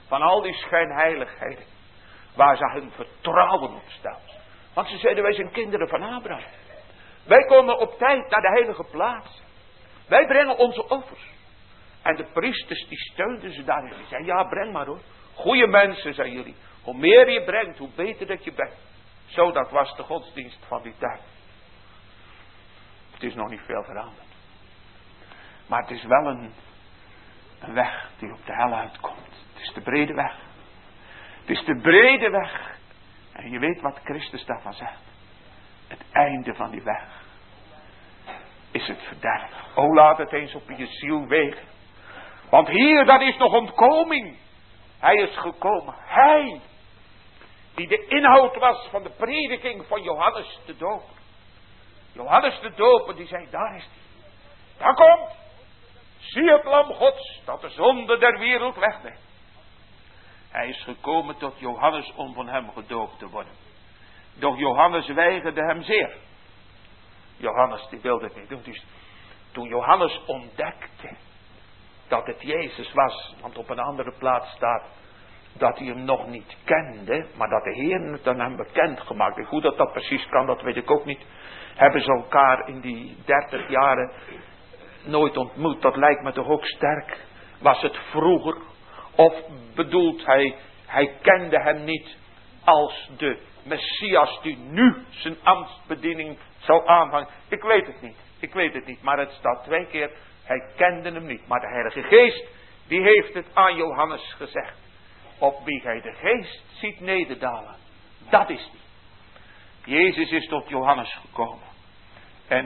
Van al die schijnheiligheden. Waar ze hun vertrouwen op stelden. Want ze zeiden, wij zijn kinderen van Abraham. Wij komen op tijd naar de heilige plaats. Wij brengen onze offers. En de priesters die steunden ze daarin. Die zeiden, ja, breng maar hoor. Goeie mensen zijn jullie. Hoe meer je brengt, hoe beter dat je bent. Zo, dat was de godsdienst van die tijd. Het is nog niet veel veranderd. Maar het is wel een weg die op de hel uitkomt. Het is de brede weg. Het is de brede weg. En je weet wat Christus daarvan zegt. Het einde van die weg is het verderf. O, laat het eens op je ziel wegen. Want hier, dat is nog ontkoming. Hij is gekomen. Hij, die de inhoud was van de prediking van Johannes de Doper. Johannes de Doper, die zei, daar is hij. Daar komt. Zie het lam Gods, dat de zonde der wereld wegneemt. Hij is gekomen tot Johannes om van hem gedoopt te worden. Doch Johannes weigerde hem zeer. Johannes die wilde het niet doen. Dus toen Johannes ontdekte dat het Jezus was. Want op een andere plaats staat dat hij hem nog niet kende. Maar dat de Heer het aan hem bekend gemaakt heeft. Hoe dat precies kan, dat weet ik ook niet. Hebben ze elkaar in die 30 jaren nooit ontmoet. Dat lijkt me toch ook sterk. Was het vroeger? Of bedoelt hij kende hem niet als de Messias die nu zijn ambtsbediening zou aanvangen. Ik weet het niet. Maar het staat 2 keer. Hij kende hem niet. Maar de Heilige Geest, die heeft het aan Johannes gezegd. Op wie hij de Geest ziet nederdalen. Dat is die. Jezus is tot Johannes gekomen. En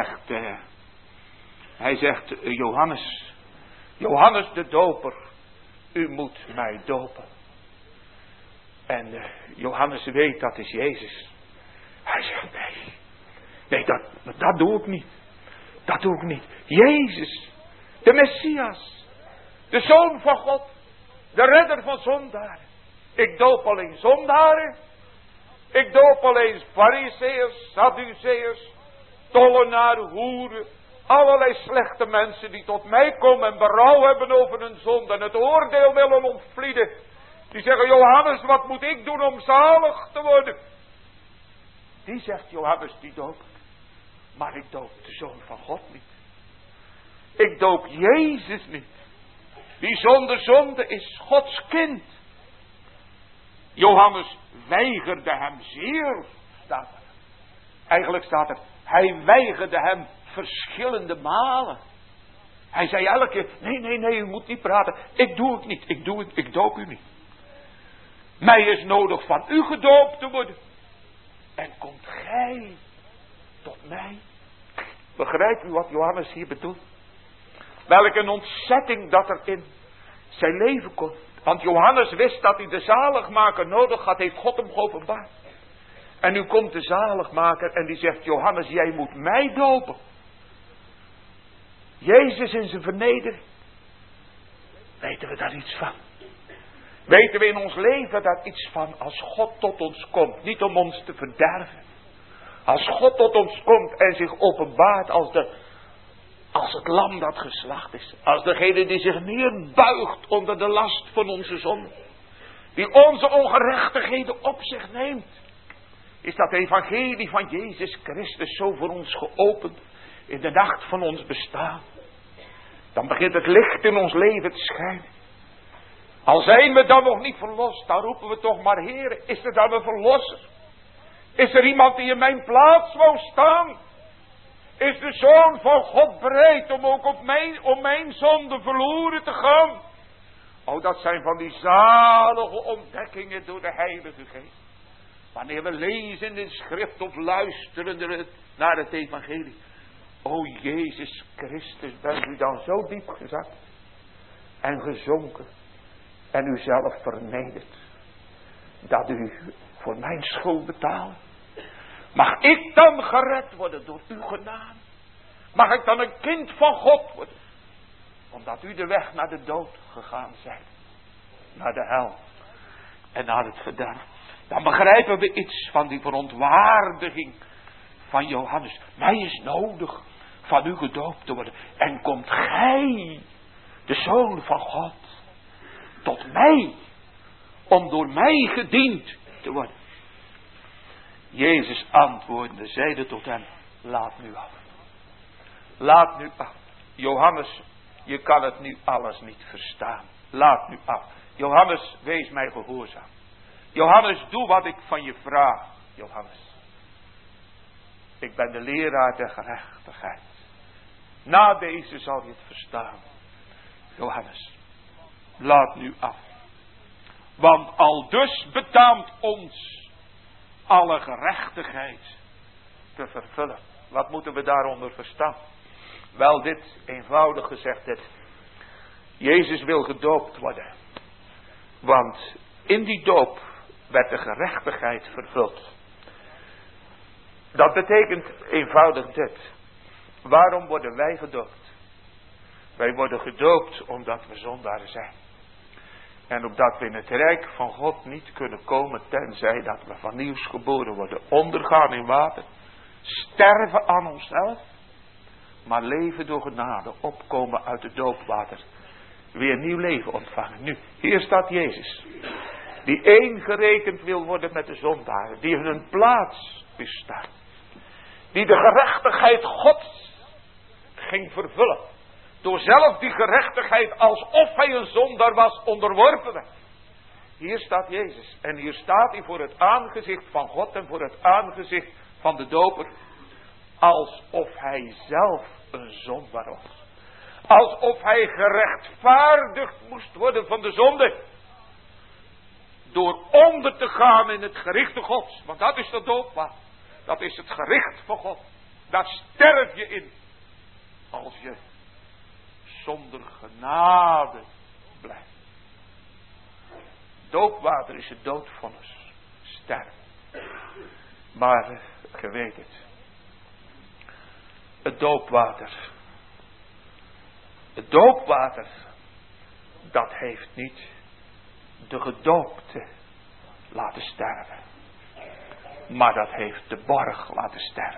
hij zegt, Johannes de Doper, u moet mij dopen. En Johannes weet dat is Jezus. Hij zegt, nee, dat doe ik niet. Dat doe ik niet. Jezus, de Messias, de Zoon van God, de redder van zondaren. Ik doop alleen zondaren. Ik doop alleen fariseërs, sadduceërs, tollenaren, hoeren. Allerlei slechte mensen die tot mij komen en berouw hebben over hun zonde en het oordeel willen ontvlieden. Die zeggen, Johannes, wat moet ik doen om zalig te worden? Die zegt Johannes, die doopt. Maar ik doop de Zoon van God niet. Ik doop Jezus niet. Die zonder zonde is Gods kind. Johannes weigerde hem zeer, staat er. Eigenlijk staat er, hij weigerde hem verschillende malen. Hij zei elke keer, nee, u moet niet praten. Ik doe het niet, ik doop u niet. Mij is nodig van u gedoopt te worden. En komt gij tot mij. Begrijpt u wat Johannes hier bedoelt? Welk een ontzetting dat er in zijn leven komt. Want Johannes wist dat hij de zaligmaker nodig had, heeft God hem geopenbaard. En nu komt de zaligmaker en die zegt, Johannes, jij moet mij dopen. Jezus in zijn vernedering. Weten we daar iets van? Weten we in ons leven daar iets van als God tot ons komt. Niet om ons te verderven. Als God tot ons komt en zich openbaart als het lam dat geslacht is. Als degene die zich neerbuigt onder de last van onze zonde. Die onze ongerechtigheden op zich neemt. Is dat evangelie van Jezus Christus zo voor ons geopend. In de nacht van ons bestaan. Dan begint het licht in ons leven te schijnen. Al zijn we dan nog niet verlost. Dan roepen we toch maar, Heer, is er dan een verlosser? Is er iemand die in mijn plaats wou staan? Is de Zoon van God bereid om ook om mijn zonde verloren te gaan? Oh, dat zijn van die zalige ontdekkingen door de Heilige Geest. Wanneer we lezen in de schrift of luisteren naar het evangelie. O Jezus Christus, bent u dan zo diep gezakt en gezonken en u zelf vernederd, dat u voor mijn schuld betaalt. Mag ik dan gered worden door uw genade? Mag ik dan een kind van God worden? Omdat u de weg naar de dood gegaan zijt. Naar de hel. En naar het verderf. Dan begrijpen we iets van die verontwaardiging van Johannes. Mij is nodig van u gedoopt te worden. En komt gij, de Zoon van God, tot mij om door mij gediend te worden. Jezus antwoordende zeide tot hem, laat nu af. Laat nu af. Johannes, je kan het nu alles niet verstaan. Laat nu af. Johannes, wees mij gehoorzaam. Johannes, doe wat ik van je vraag. Johannes. Ik ben de leraar der gerechtigheid. Na deze zal je het verstaan. Johannes, laat nu af. Want aldus betaamt ons alle gerechtigheid te vervullen. Wat moeten we daaronder verstaan? Wel dit, eenvoudig gezegd dit. Jezus wil gedoopt worden. Want in die doop werd de gerechtigheid vervuld. Dat betekent eenvoudig dit. Waarom worden wij gedoopt? Wij worden gedoopt omdat we zondaren zijn. En opdat we in het rijk van God niet kunnen komen tenzij dat we van nieuws geboren worden. Ondergaan in water. Sterven aan onszelf. Maar leven door genade. Opkomen uit het doopwater. Weer nieuw leven ontvangen. Nu, hier staat Jezus. Die één gerekend wil worden met de zondaren. Die hun plaats bestaat. Die de gerechtigheid Gods ging vervullen. Door zelf die gerechtigheid alsof hij een zondaar was onderworpen werd. Hier staat Jezus. En hier staat hij voor het aangezicht van God en voor het aangezicht van de doper. Alsof hij zelf een zondaar was. Alsof hij gerechtvaardigd moest worden van de zonde. Door onder te gaan in het gerichte Gods. Want dat is de doopwater. Dat is het gericht van God. Daar sterf je in. Als je zonder genade blijft. Doopwater is het doodvonnis. Sterven. Maar je weet het. Het doopwater. Het doopwater. Dat heeft niet de gedoopte laten sterven. Maar dat heeft de borg laten sterven.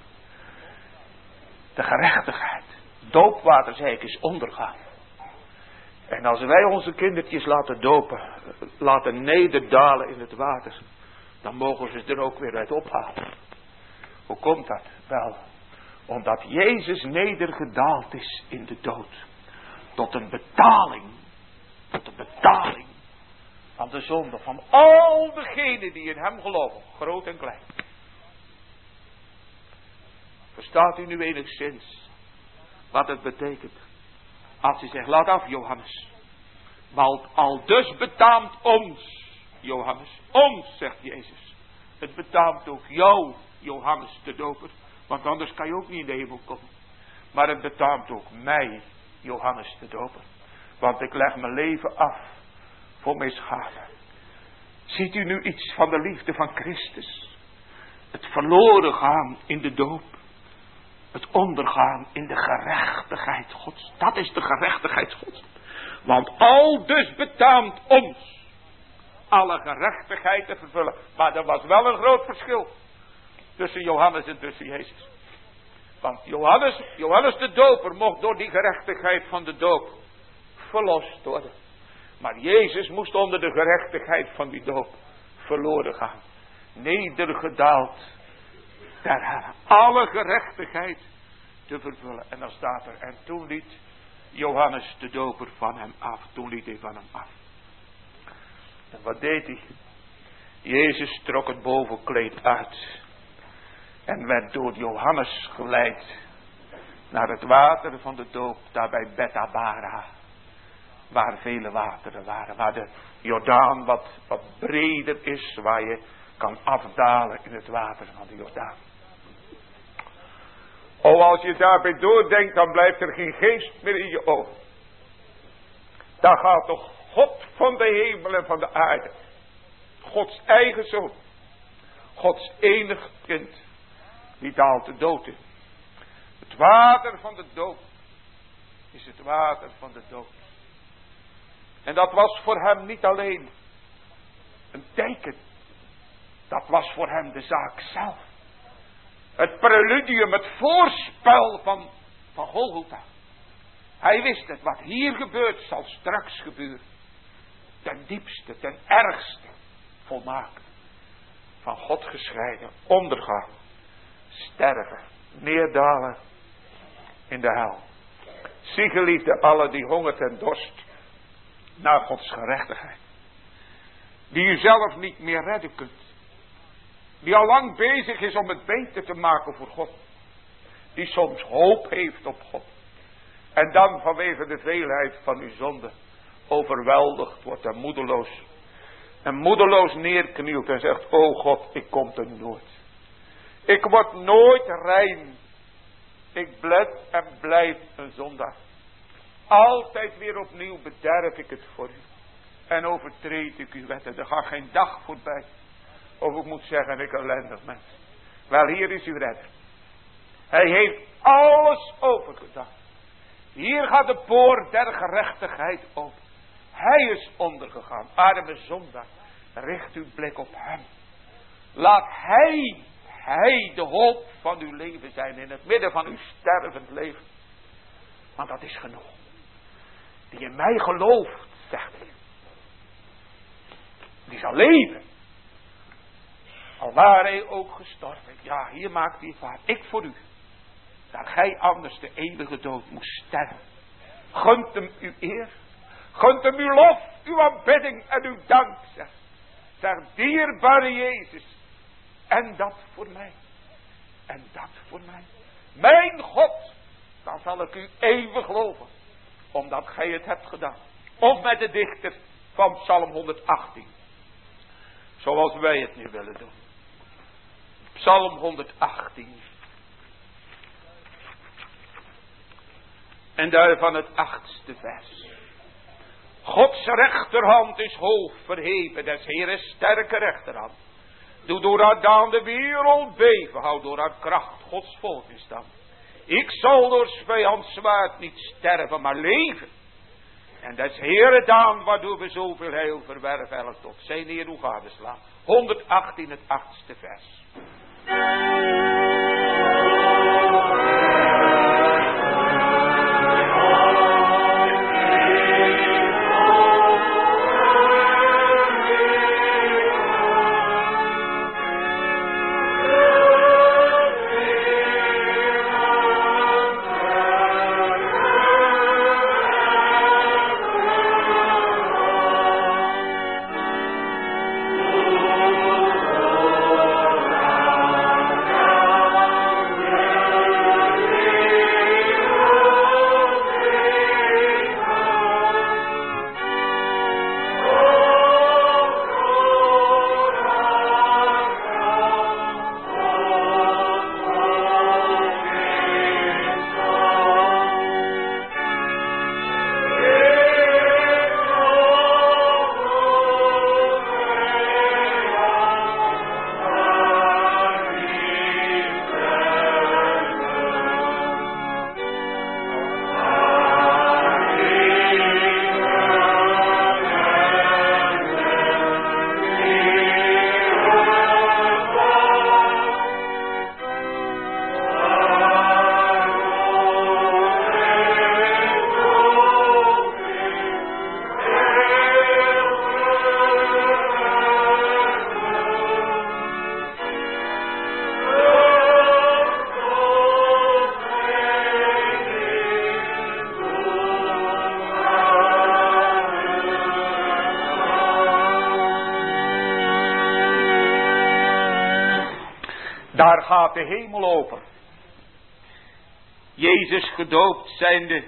De gerechtigheid. Doopwater, zei ik, is ondergaan. En als wij onze kindertjes laten dopen, laten nederdalen in het water, dan mogen ze er ook weer uit ophalen. Hoe komt dat? Wel, omdat Jezus nedergedaald is in de dood. Tot een betaling van de zonde van al degenen die in hem geloven, groot en klein. Verstaat u nu enigszins wat het betekent? Als hij zegt, laat af Johannes. Want aldus betaamt ons, Johannes, ons, zegt Jezus. Het betaamt ook jou, Johannes de doper. Want anders kan je ook niet in de hemel komen. Maar het betaamt ook mij, Johannes de doper. Want ik leg mijn leven af voor mijn schade. Ziet u nu iets van de liefde van Christus? Het verloren gaan in de doop. Het ondergaan in de gerechtigheid Gods. Dat is de gerechtigheid Gods. Want aldus betaamt ons alle gerechtigheid te vervullen. Maar er was wel een groot verschil tussen Johannes en tussen Jezus. Want Johannes de doper mocht door die gerechtigheid van de doop verlost worden. Maar Jezus moest onder de gerechtigheid van die doop verloren gaan. Nedergedaald ter Herre. Alle gerechtigheid te vervullen. En dan staat er, en toen liet Johannes de doper van hem af. Toen liet hij van hem af. En wat deed hij? Jezus trok het bovenkleed uit. En werd door Johannes geleid naar het water van de doop. Daar bij Bethabara. Waar vele wateren waren. Waar de Jordaan wat breder is. Waar je kan afdalen in het water van de Jordaan. Oh, als je daarbij doordenkt, dan blijft er geen geest meer in je ogen. Daar gaat toch God van de hemel en van de aarde. Gods eigen zoon. Gods enig kind. Die daalt de dood in. Het water van de dood is het water van de dood. En dat was voor hem niet alleen een teken. Dat was voor hem de zaak zelf. Het preludium, het voorspel van Golgotha. Hij wist het, wat hier gebeurt zal straks gebeuren. ten diepste, ten ergste, volmaakt, van God gescheiden, ondergaan, sterven, neerdalen in de hel. Zie geliefde allen die hongert en dorst naar Gods gerechtigheid. Die u zelf niet meer redden kunt. Die al lang bezig is om het beter te maken voor God. Die soms hoop heeft op God. En dan vanwege de veelheid van uw zonde overweldigd wordt en moedeloos. En moedeloos neerknielt en zegt, o God, ik kom er nooit. Ik word nooit rein. Ik blijf een zondaar. Altijd weer opnieuw bederf ik het voor u. En overtreed ik uw wetten. Er gaat geen dag voorbij. Of ik moet zeggen, ik ellendig mens. Wel, hier is uw redder. Hij heeft alles overgedaan. Hier gaat de poort der gerechtigheid open. Hij is ondergegaan. Arme zondaar. Richt uw blik op hem. Laat hij de hoop van uw leven zijn. In het midden van uw stervend leven. Want dat is genoeg. Die in mij gelooft, zegt hij. Die zal leven. Al waar hij ook gestorven. Ja, hier maakt hij het waar. Ik voor u. Dat gij anders de eeuwige dood moest sterven. Gunt hem uw eer. Gunt hem uw lof, uw aanbidding en uw dank. Zeg dierbare Jezus. En dat voor mij. En dat voor mij. Mijn God. Dan zal ik u eeuwig geloven. Omdat gij het hebt gedaan. Of met de dichter van Psalm 118. Zoals wij het nu willen doen. Psalm 118. En daarvan het 8e vers. Gods rechterhand is hoog verheven. Des Heeres sterke rechterhand. Doe door haar daan de wereld beven. Hou door haar kracht Gods volk in stand. Ik zal door vijands zwaard niet sterven, maar leven. En des Heere daan, waardoor we zoveel heil verwerven. Elk tot zijn Heer uw gadeslaan. 118 het 8e vers. Daar gaat de hemel open. Jezus gedoopt zijnde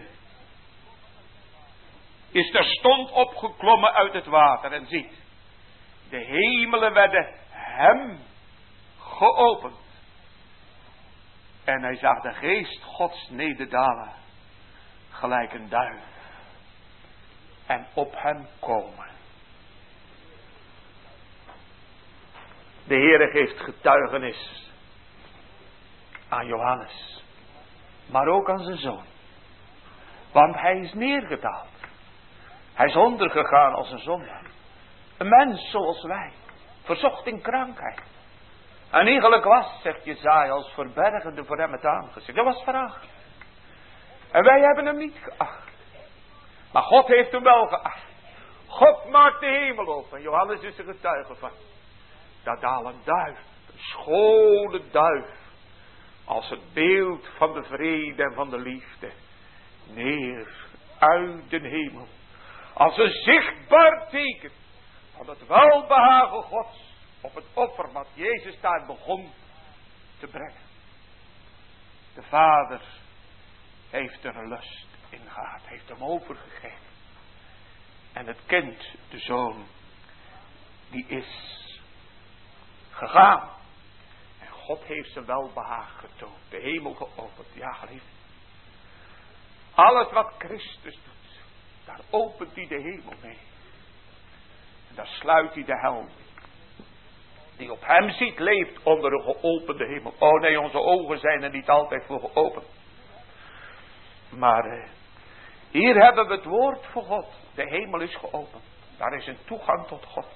is terstond opgeklommen uit het water. En ziet, de hemelen werden hem geopend. En hij zag de geest Gods nederdalen, gelijk een duif. En op hem komen. De Heere geeft getuigenis aan Johannes, maar ook aan zijn zoon. Want hij is neergedaald. Hij is ondergegaan als een zondaar. Een mens zoals wij, verzocht in krankheid. En eigenlijk was, zegt Jesaja, als verbergende voor hem het aangezicht. Dat was veracht. En wij hebben hem niet geacht. Maar God heeft hem wel geacht. God maakt de hemel open. Johannes is er getuige van. Daar daalt een duif. Een schone duif. Als het beeld van de vrede en van de liefde. Neer uit de hemel. Als een zichtbaar teken van het welbehagen Gods. Op het offer wat Jezus daar begon te brengen. De Vader heeft er een lust in gehad. Heeft hem overgegeven. En het kind, de Zoon, die is gegaan. En God heeft zijn welbehagen getoond. De hemel geopend. Ja, geliefd. Alles wat Christus doet, daar opent hij de hemel mee. En daar sluit hij de hel. Die op hem ziet, leeft onder een geopende hemel. Oh nee, onze ogen zijn er niet altijd voor geopend. Maar hier hebben we het woord van God. De hemel is geopend. Daar is een toegang tot God.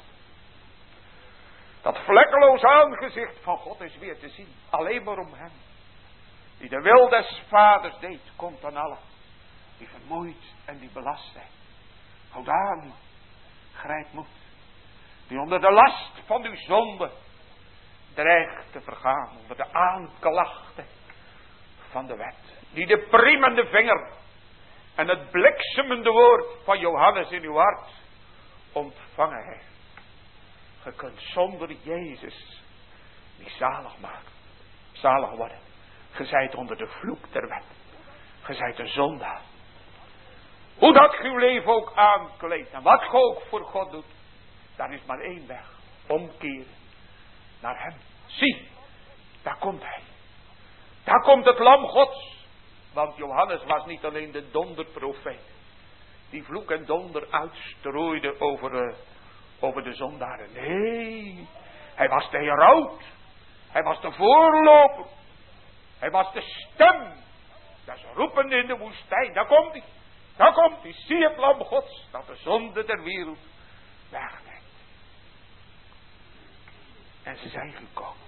Dat vlekkeloos aangezicht van God is weer te zien. Alleen maar om hem. Die de wil des vaders deed. Komt aan allen. Die vermoeid en die belast zijn. Houd aan. Grijp moed. Die onder de last van uw zonde dreigt te vergaan. Onder de aanklachten van de wet. Die de priemende vinger en het bliksemende woord van Johannes in uw hart ontvangen heeft. Je kunt zonder Jezus niet zalig maken. Zalig worden. Je zijt onder de vloek der wet. Je zijt een zondaar. Hoe dat je uw leven ook aankleedt en wat je ook voor God doet. Daar is maar één weg. Omkeren naar hem. Zie, daar komt hij. Daar komt het lam Gods. Want Johannes was niet alleen de donderprofeet. Die vloek en donder uitstrooide over de zondaren. Nee, hij was de heraut. Hij was de voorloper. Hij was de stem. Dat is roepende in de woestijn. Daar komt hij. Daar komt hij. Zie het lam Gods. Dat de zonde der wereld wegneemt. En ze zijn gekomen.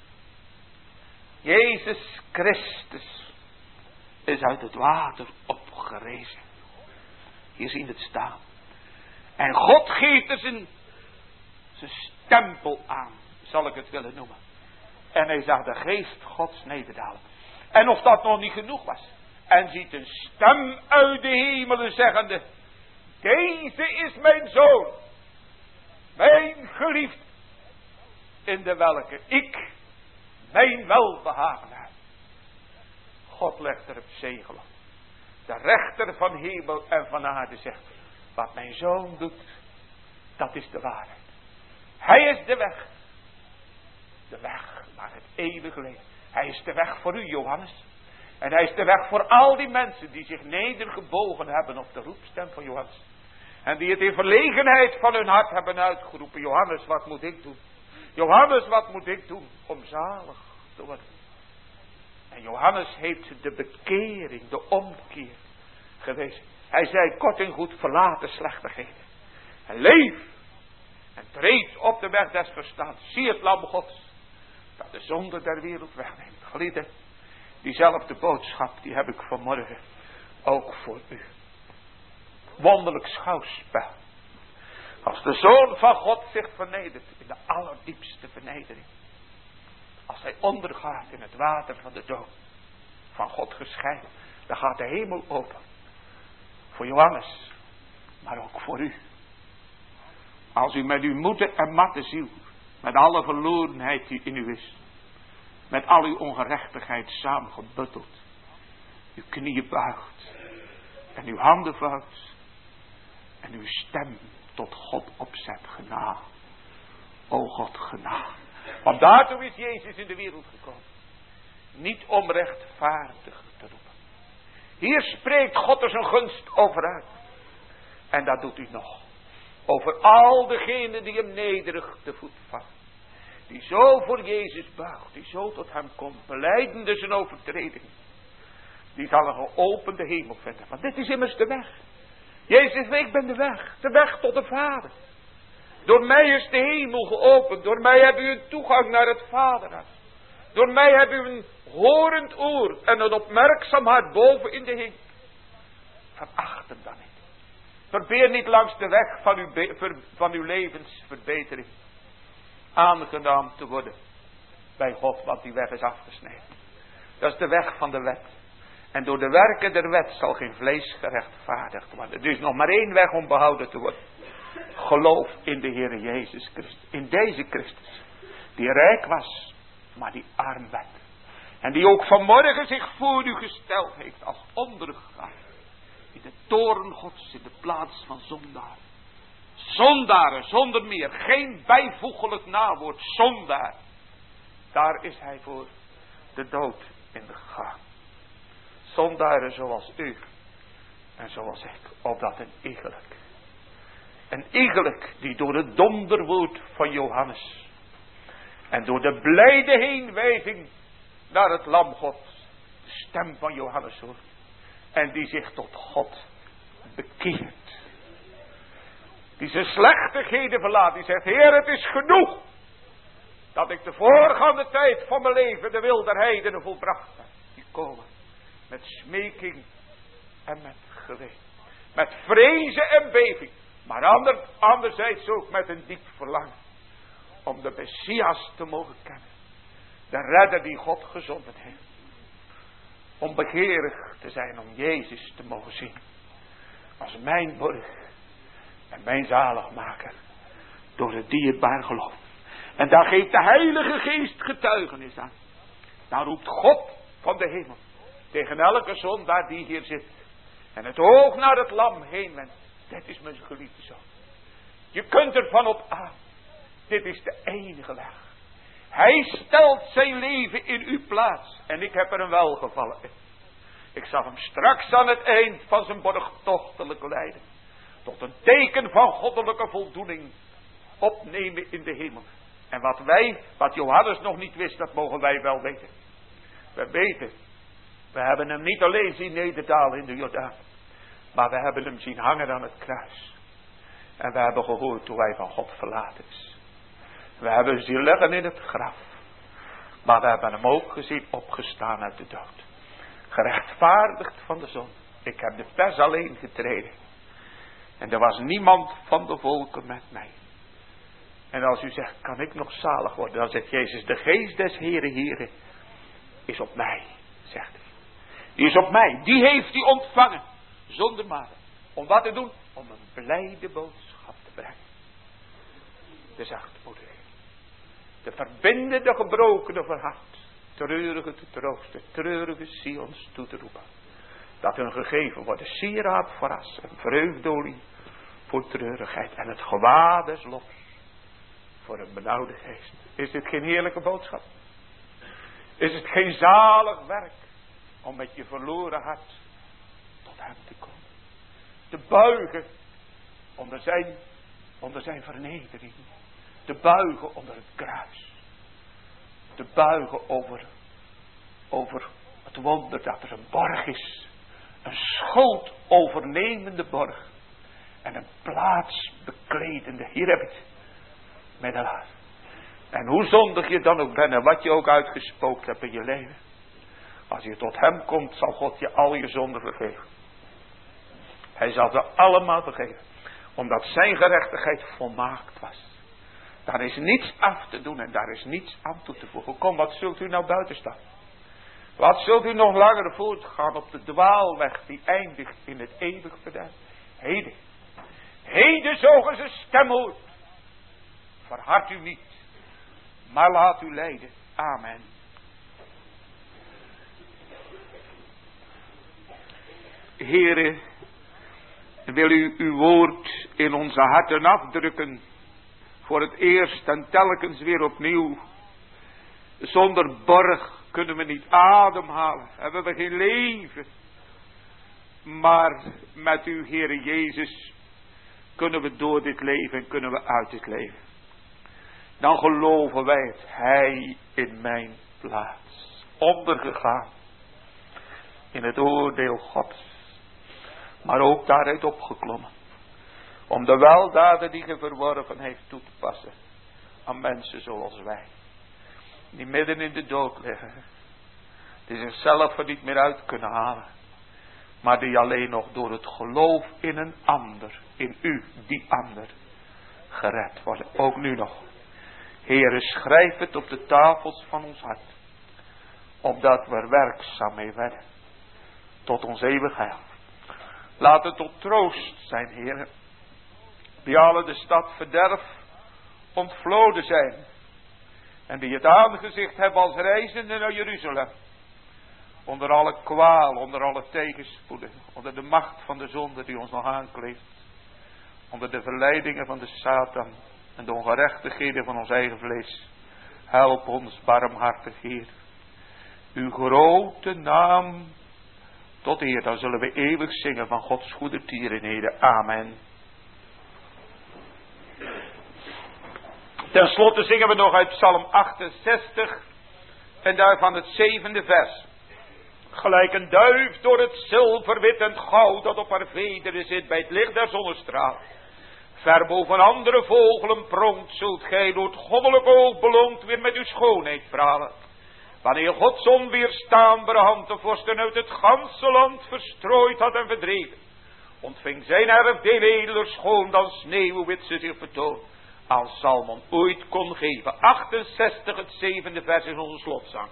Jezus Christus is uit het water opgerezen. Hier zien we het staan. En God geeft er zijn stempel aan, zal ik het willen noemen. En hij zag de geest Gods nederdalen. En of dat nog niet genoeg was. En ziet een stem uit de hemelen zeggende. Deze is mijn zoon. Mijn geliefde. In de welke ik mijn welbehagen heb. God legt er het zegel op. De rechter van hemel en van aarde zegt. Wat mijn zoon doet. Dat is de waarheid. Hij is de weg. De weg naar het eeuwige leven. Hij is de weg voor u, Johannes. En hij is de weg voor al die mensen die zich nedergebogen hebben op de roepstem van Johannes. En die het in verlegenheid van hun hart hebben uitgeroepen. Johannes, wat moet ik doen? Johannes, wat moet ik doen om zalig te worden? En Johannes heeft de bekering, de omkeer gewezen. Hij zei kort en goed, verlaat de slechtigheden. En leef. En treed op de weg des verstands. Zie het lam Gods. Dat de zonde der wereld wegneemt. Geliefden, diezelfde boodschap, die heb ik vanmorgen ook voor u. Wonderlijk schouwspel. Als de Zoon van God zich vernedert in de allerdiepste vernedering. Als hij ondergaat in het water van de dood. Van God gescheiden. Dan gaat de hemel open. Voor Johannes. Maar ook voor u. Als u met uw moede en matte ziel. Met alle verlorenheid die in u is. Met al uw ongerechtigheid samengebutteld. Uw knieën buigt. En uw handen vouwt. En uw stem tot God opzet. Genade. O God, genade. Want daartoe is Jezus in de wereld gekomen. Niet om rechtvaardig te roepen. Hier spreekt God er zijn gunst over uit. En dat doet u nog. Over al degenen die hem nederig te voet vallen. Die zo voor Jezus buigt. Die zo tot hem komt. Belijdende zijn overtreding. Die zal een geopende hemel vinden. Want dit is immers de weg. Jezus zegt, ik ben de weg. De weg tot de Vader. Door mij is de hemel geopend. Door mij hebt u een toegang naar het Vaderhuis. Door mij hebt u een horend oor en een opmerkzaam hart boven in de hemel. Veracht hem dan niet. Probeer niet langs de weg van uw levensverbetering aangenaam te worden bij God, want die weg is afgesneden. Dat is de weg van de wet. En door de werken der wet zal geen vlees gerechtvaardigd worden. Er is nog maar één weg om behouden te worden. Geloof in de Heer Jezus Christus. In deze Christus. Die rijk was, maar die arm werd. En die ook vanmorgen zich voor u gesteld heeft als ondergegaan. In de toren Gods, in de plaats van zondaren. Zondaren, zonder meer. Geen bijvoeglijk nawoord. Zondaar. Daar is hij voor de dood in gegaan. Zondaren zoals u. En zoals ik. Opdat een iegelijk. Een iegelijk die door het donderwoord van Johannes. En door de blijde heenwijzing naar het lam Gods. De stem van Johannes hoort. En die zich tot God bekeert. Die zijn slechtigheden verlaat. Die zegt, Heer, het is genoeg. Dat ik de voorgaande tijd van mijn leven de wil der heidenen volbracht heb. Die komen met smeking en met geween. Met vrezen en beving. Maar anderzijds ook met een diep verlangen. Om de Messias te mogen kennen. De redder die God gezonden heeft. Om begeerig te zijn om Jezus te mogen zien. Als mijn borg. En mijn zaligmaker. Door het dierbaar geloof. En daar geeft de Heilige Geest getuigenis aan. Daar roept God van de hemel. Tegen elke zondaar die hier zit. En het oog naar het lam heen wendt. Dit is mijn geliefde zoon. Je kunt ervan op aan. Dit is de enige weg. Hij stelt zijn leven in uw plaats. En ik heb er een welgevallen in. Ik zal hem straks aan het eind van zijn borgtochtelijk lijden. Tot een teken van goddelijke voldoening. Opnemen in de hemel. En wat Johannes nog niet wist, dat mogen wij wel weten. We weten. We hebben hem niet alleen zien nederdalen in de Jordaan. Maar we hebben hem zien hangen aan het kruis. En we hebben gehoord hoe hij van God verlaten is. We hebben hem zien liggen in het graf. Maar we hebben hem ook gezien opgestaan uit de dood. Gerechtvaardigd van de zon. Ik heb de pers alleen getreden. En er was niemand van de volken met mij. En als u zegt, kan ik nog zalig worden? Dan zegt Jezus, de geest des Heeren hier is op mij, zegt hij. Die is op mij. Die heeft hij ontvangen. Zonder mate. Om wat te doen? Om een blijde boodschap te brengen. De zachtmoedige. De verbinden de gebrokenen van hart. Treurige te troosten. Treurige Sions toe te roepen. Dat hun gegeven wordt. Sieraad voor as. En vreugdolie voor treurigheid. En het gewaad des lofs. Voor een benauwde geest. Is dit geen heerlijke boodschap? Is het geen zalig werk. Om met je verloren hart. Tot hem te komen. Te buigen. Onder zijn vernedering. Te buigen onder het kruis. Te buigen over het wonder dat er een borg is. Een schuld overnemende borg. En een plaats bekledende. Hier heb je het. Middelaar. En hoe zondig je dan ook bent. En wat je ook uitgespookt hebt in je leven. Als je tot hem komt, zal God je al je zonden vergeven. Hij zal ze allemaal vergeven. Omdat zijn gerechtigheid volmaakt was. Daar is niets af te doen en daar is niets aan toe te voegen. Kom, wat zult u nou buiten staan? Wat zult u nog langer voortgaan op de dwaalweg die eindigt in het eeuwig verderf? Heden. Heden zogen ze stem hoort. Verhard u niet. Maar laat u leiden. Amen. Heere, wil u uw woord in onze harten afdrukken. Voor het eerst en telkens weer opnieuw. Zonder borg kunnen we niet ademhalen. Hebben we geen leven. Maar met u, Heere Jezus, kunnen we door dit leven en kunnen we uit dit leven. Dan geloven wij het. Hij in mijn plaats. Ondergegaan. In het oordeel Gods. Maar ook daaruit opgeklommen. Om de weldaden die hij verworven heeft toe te passen. Aan mensen zoals wij. Die midden in de dood liggen. Die zichzelf er niet meer uit kunnen halen. maar die alleen nog door het geloof in een ander, in u, die ander, gered worden. Ook nu nog. Heere, schrijf het op de tafels van ons hart, opdat we er werkzaam mee werden, tot ons eeuwig heil. Laat het tot troost zijn, Heere, die alle de stad verderf ontvloden zijn, en die het aangezicht hebben als reizende naar Jeruzalem, onder alle kwaal, onder alle tegenspoeden, onder de macht van de zonde die ons nog aankleeft, onder de verleidingen van de Satan en de ongerechtigheden van ons eigen vlees. Help ons, barmhartig Heer, uw grote naam tot eer. Dan zullen we eeuwig zingen van Gods goede tierenheden. Amen. Ten slotte zingen we nog uit Psalm 68 en daarvan het 7e vers. Gelijk een duif door het zilverwit en goud dat op haar vederen zit bij het licht der zonnestraal. Ver boven andere vogelen pronkt, zult gij door het goddelijk oog beloond weer met uw schoonheid pralen. Wanneer Gods onweerstaanbare hand de vorsten uit het ganse land verstrooid had en verdreven, ontving zijn erfdeel edeler schoon dan sneeuwwit ze zich vertoont, als Salmon ooit kon geven. 68, het 7e vers in onze slotzang.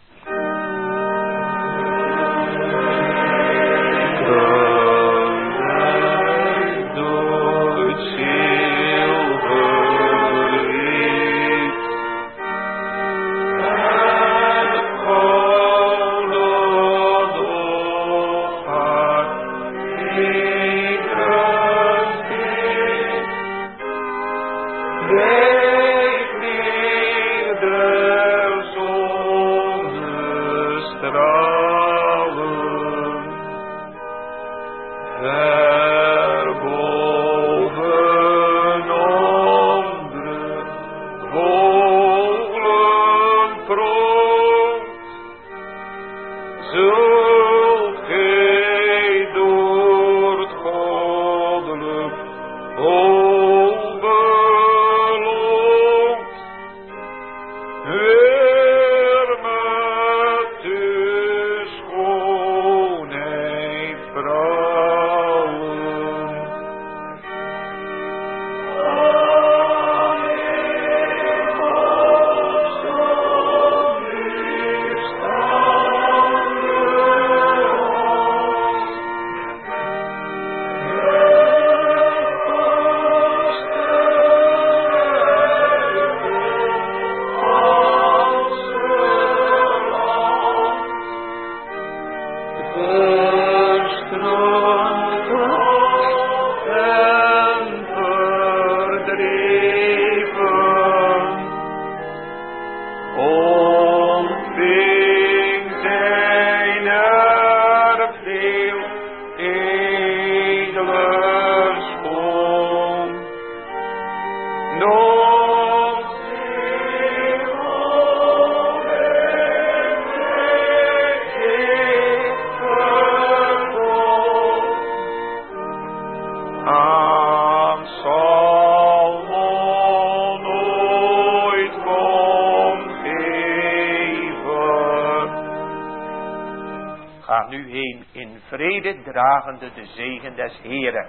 Dragende de zegen des Heeren.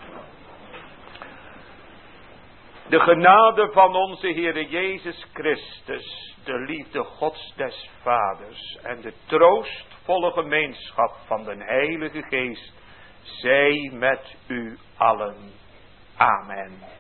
De genade van onze Heere Jezus Christus, de liefde Gods des Vaders en de troostvolle gemeenschap van de Heilige Geest, zij met u allen. Amen.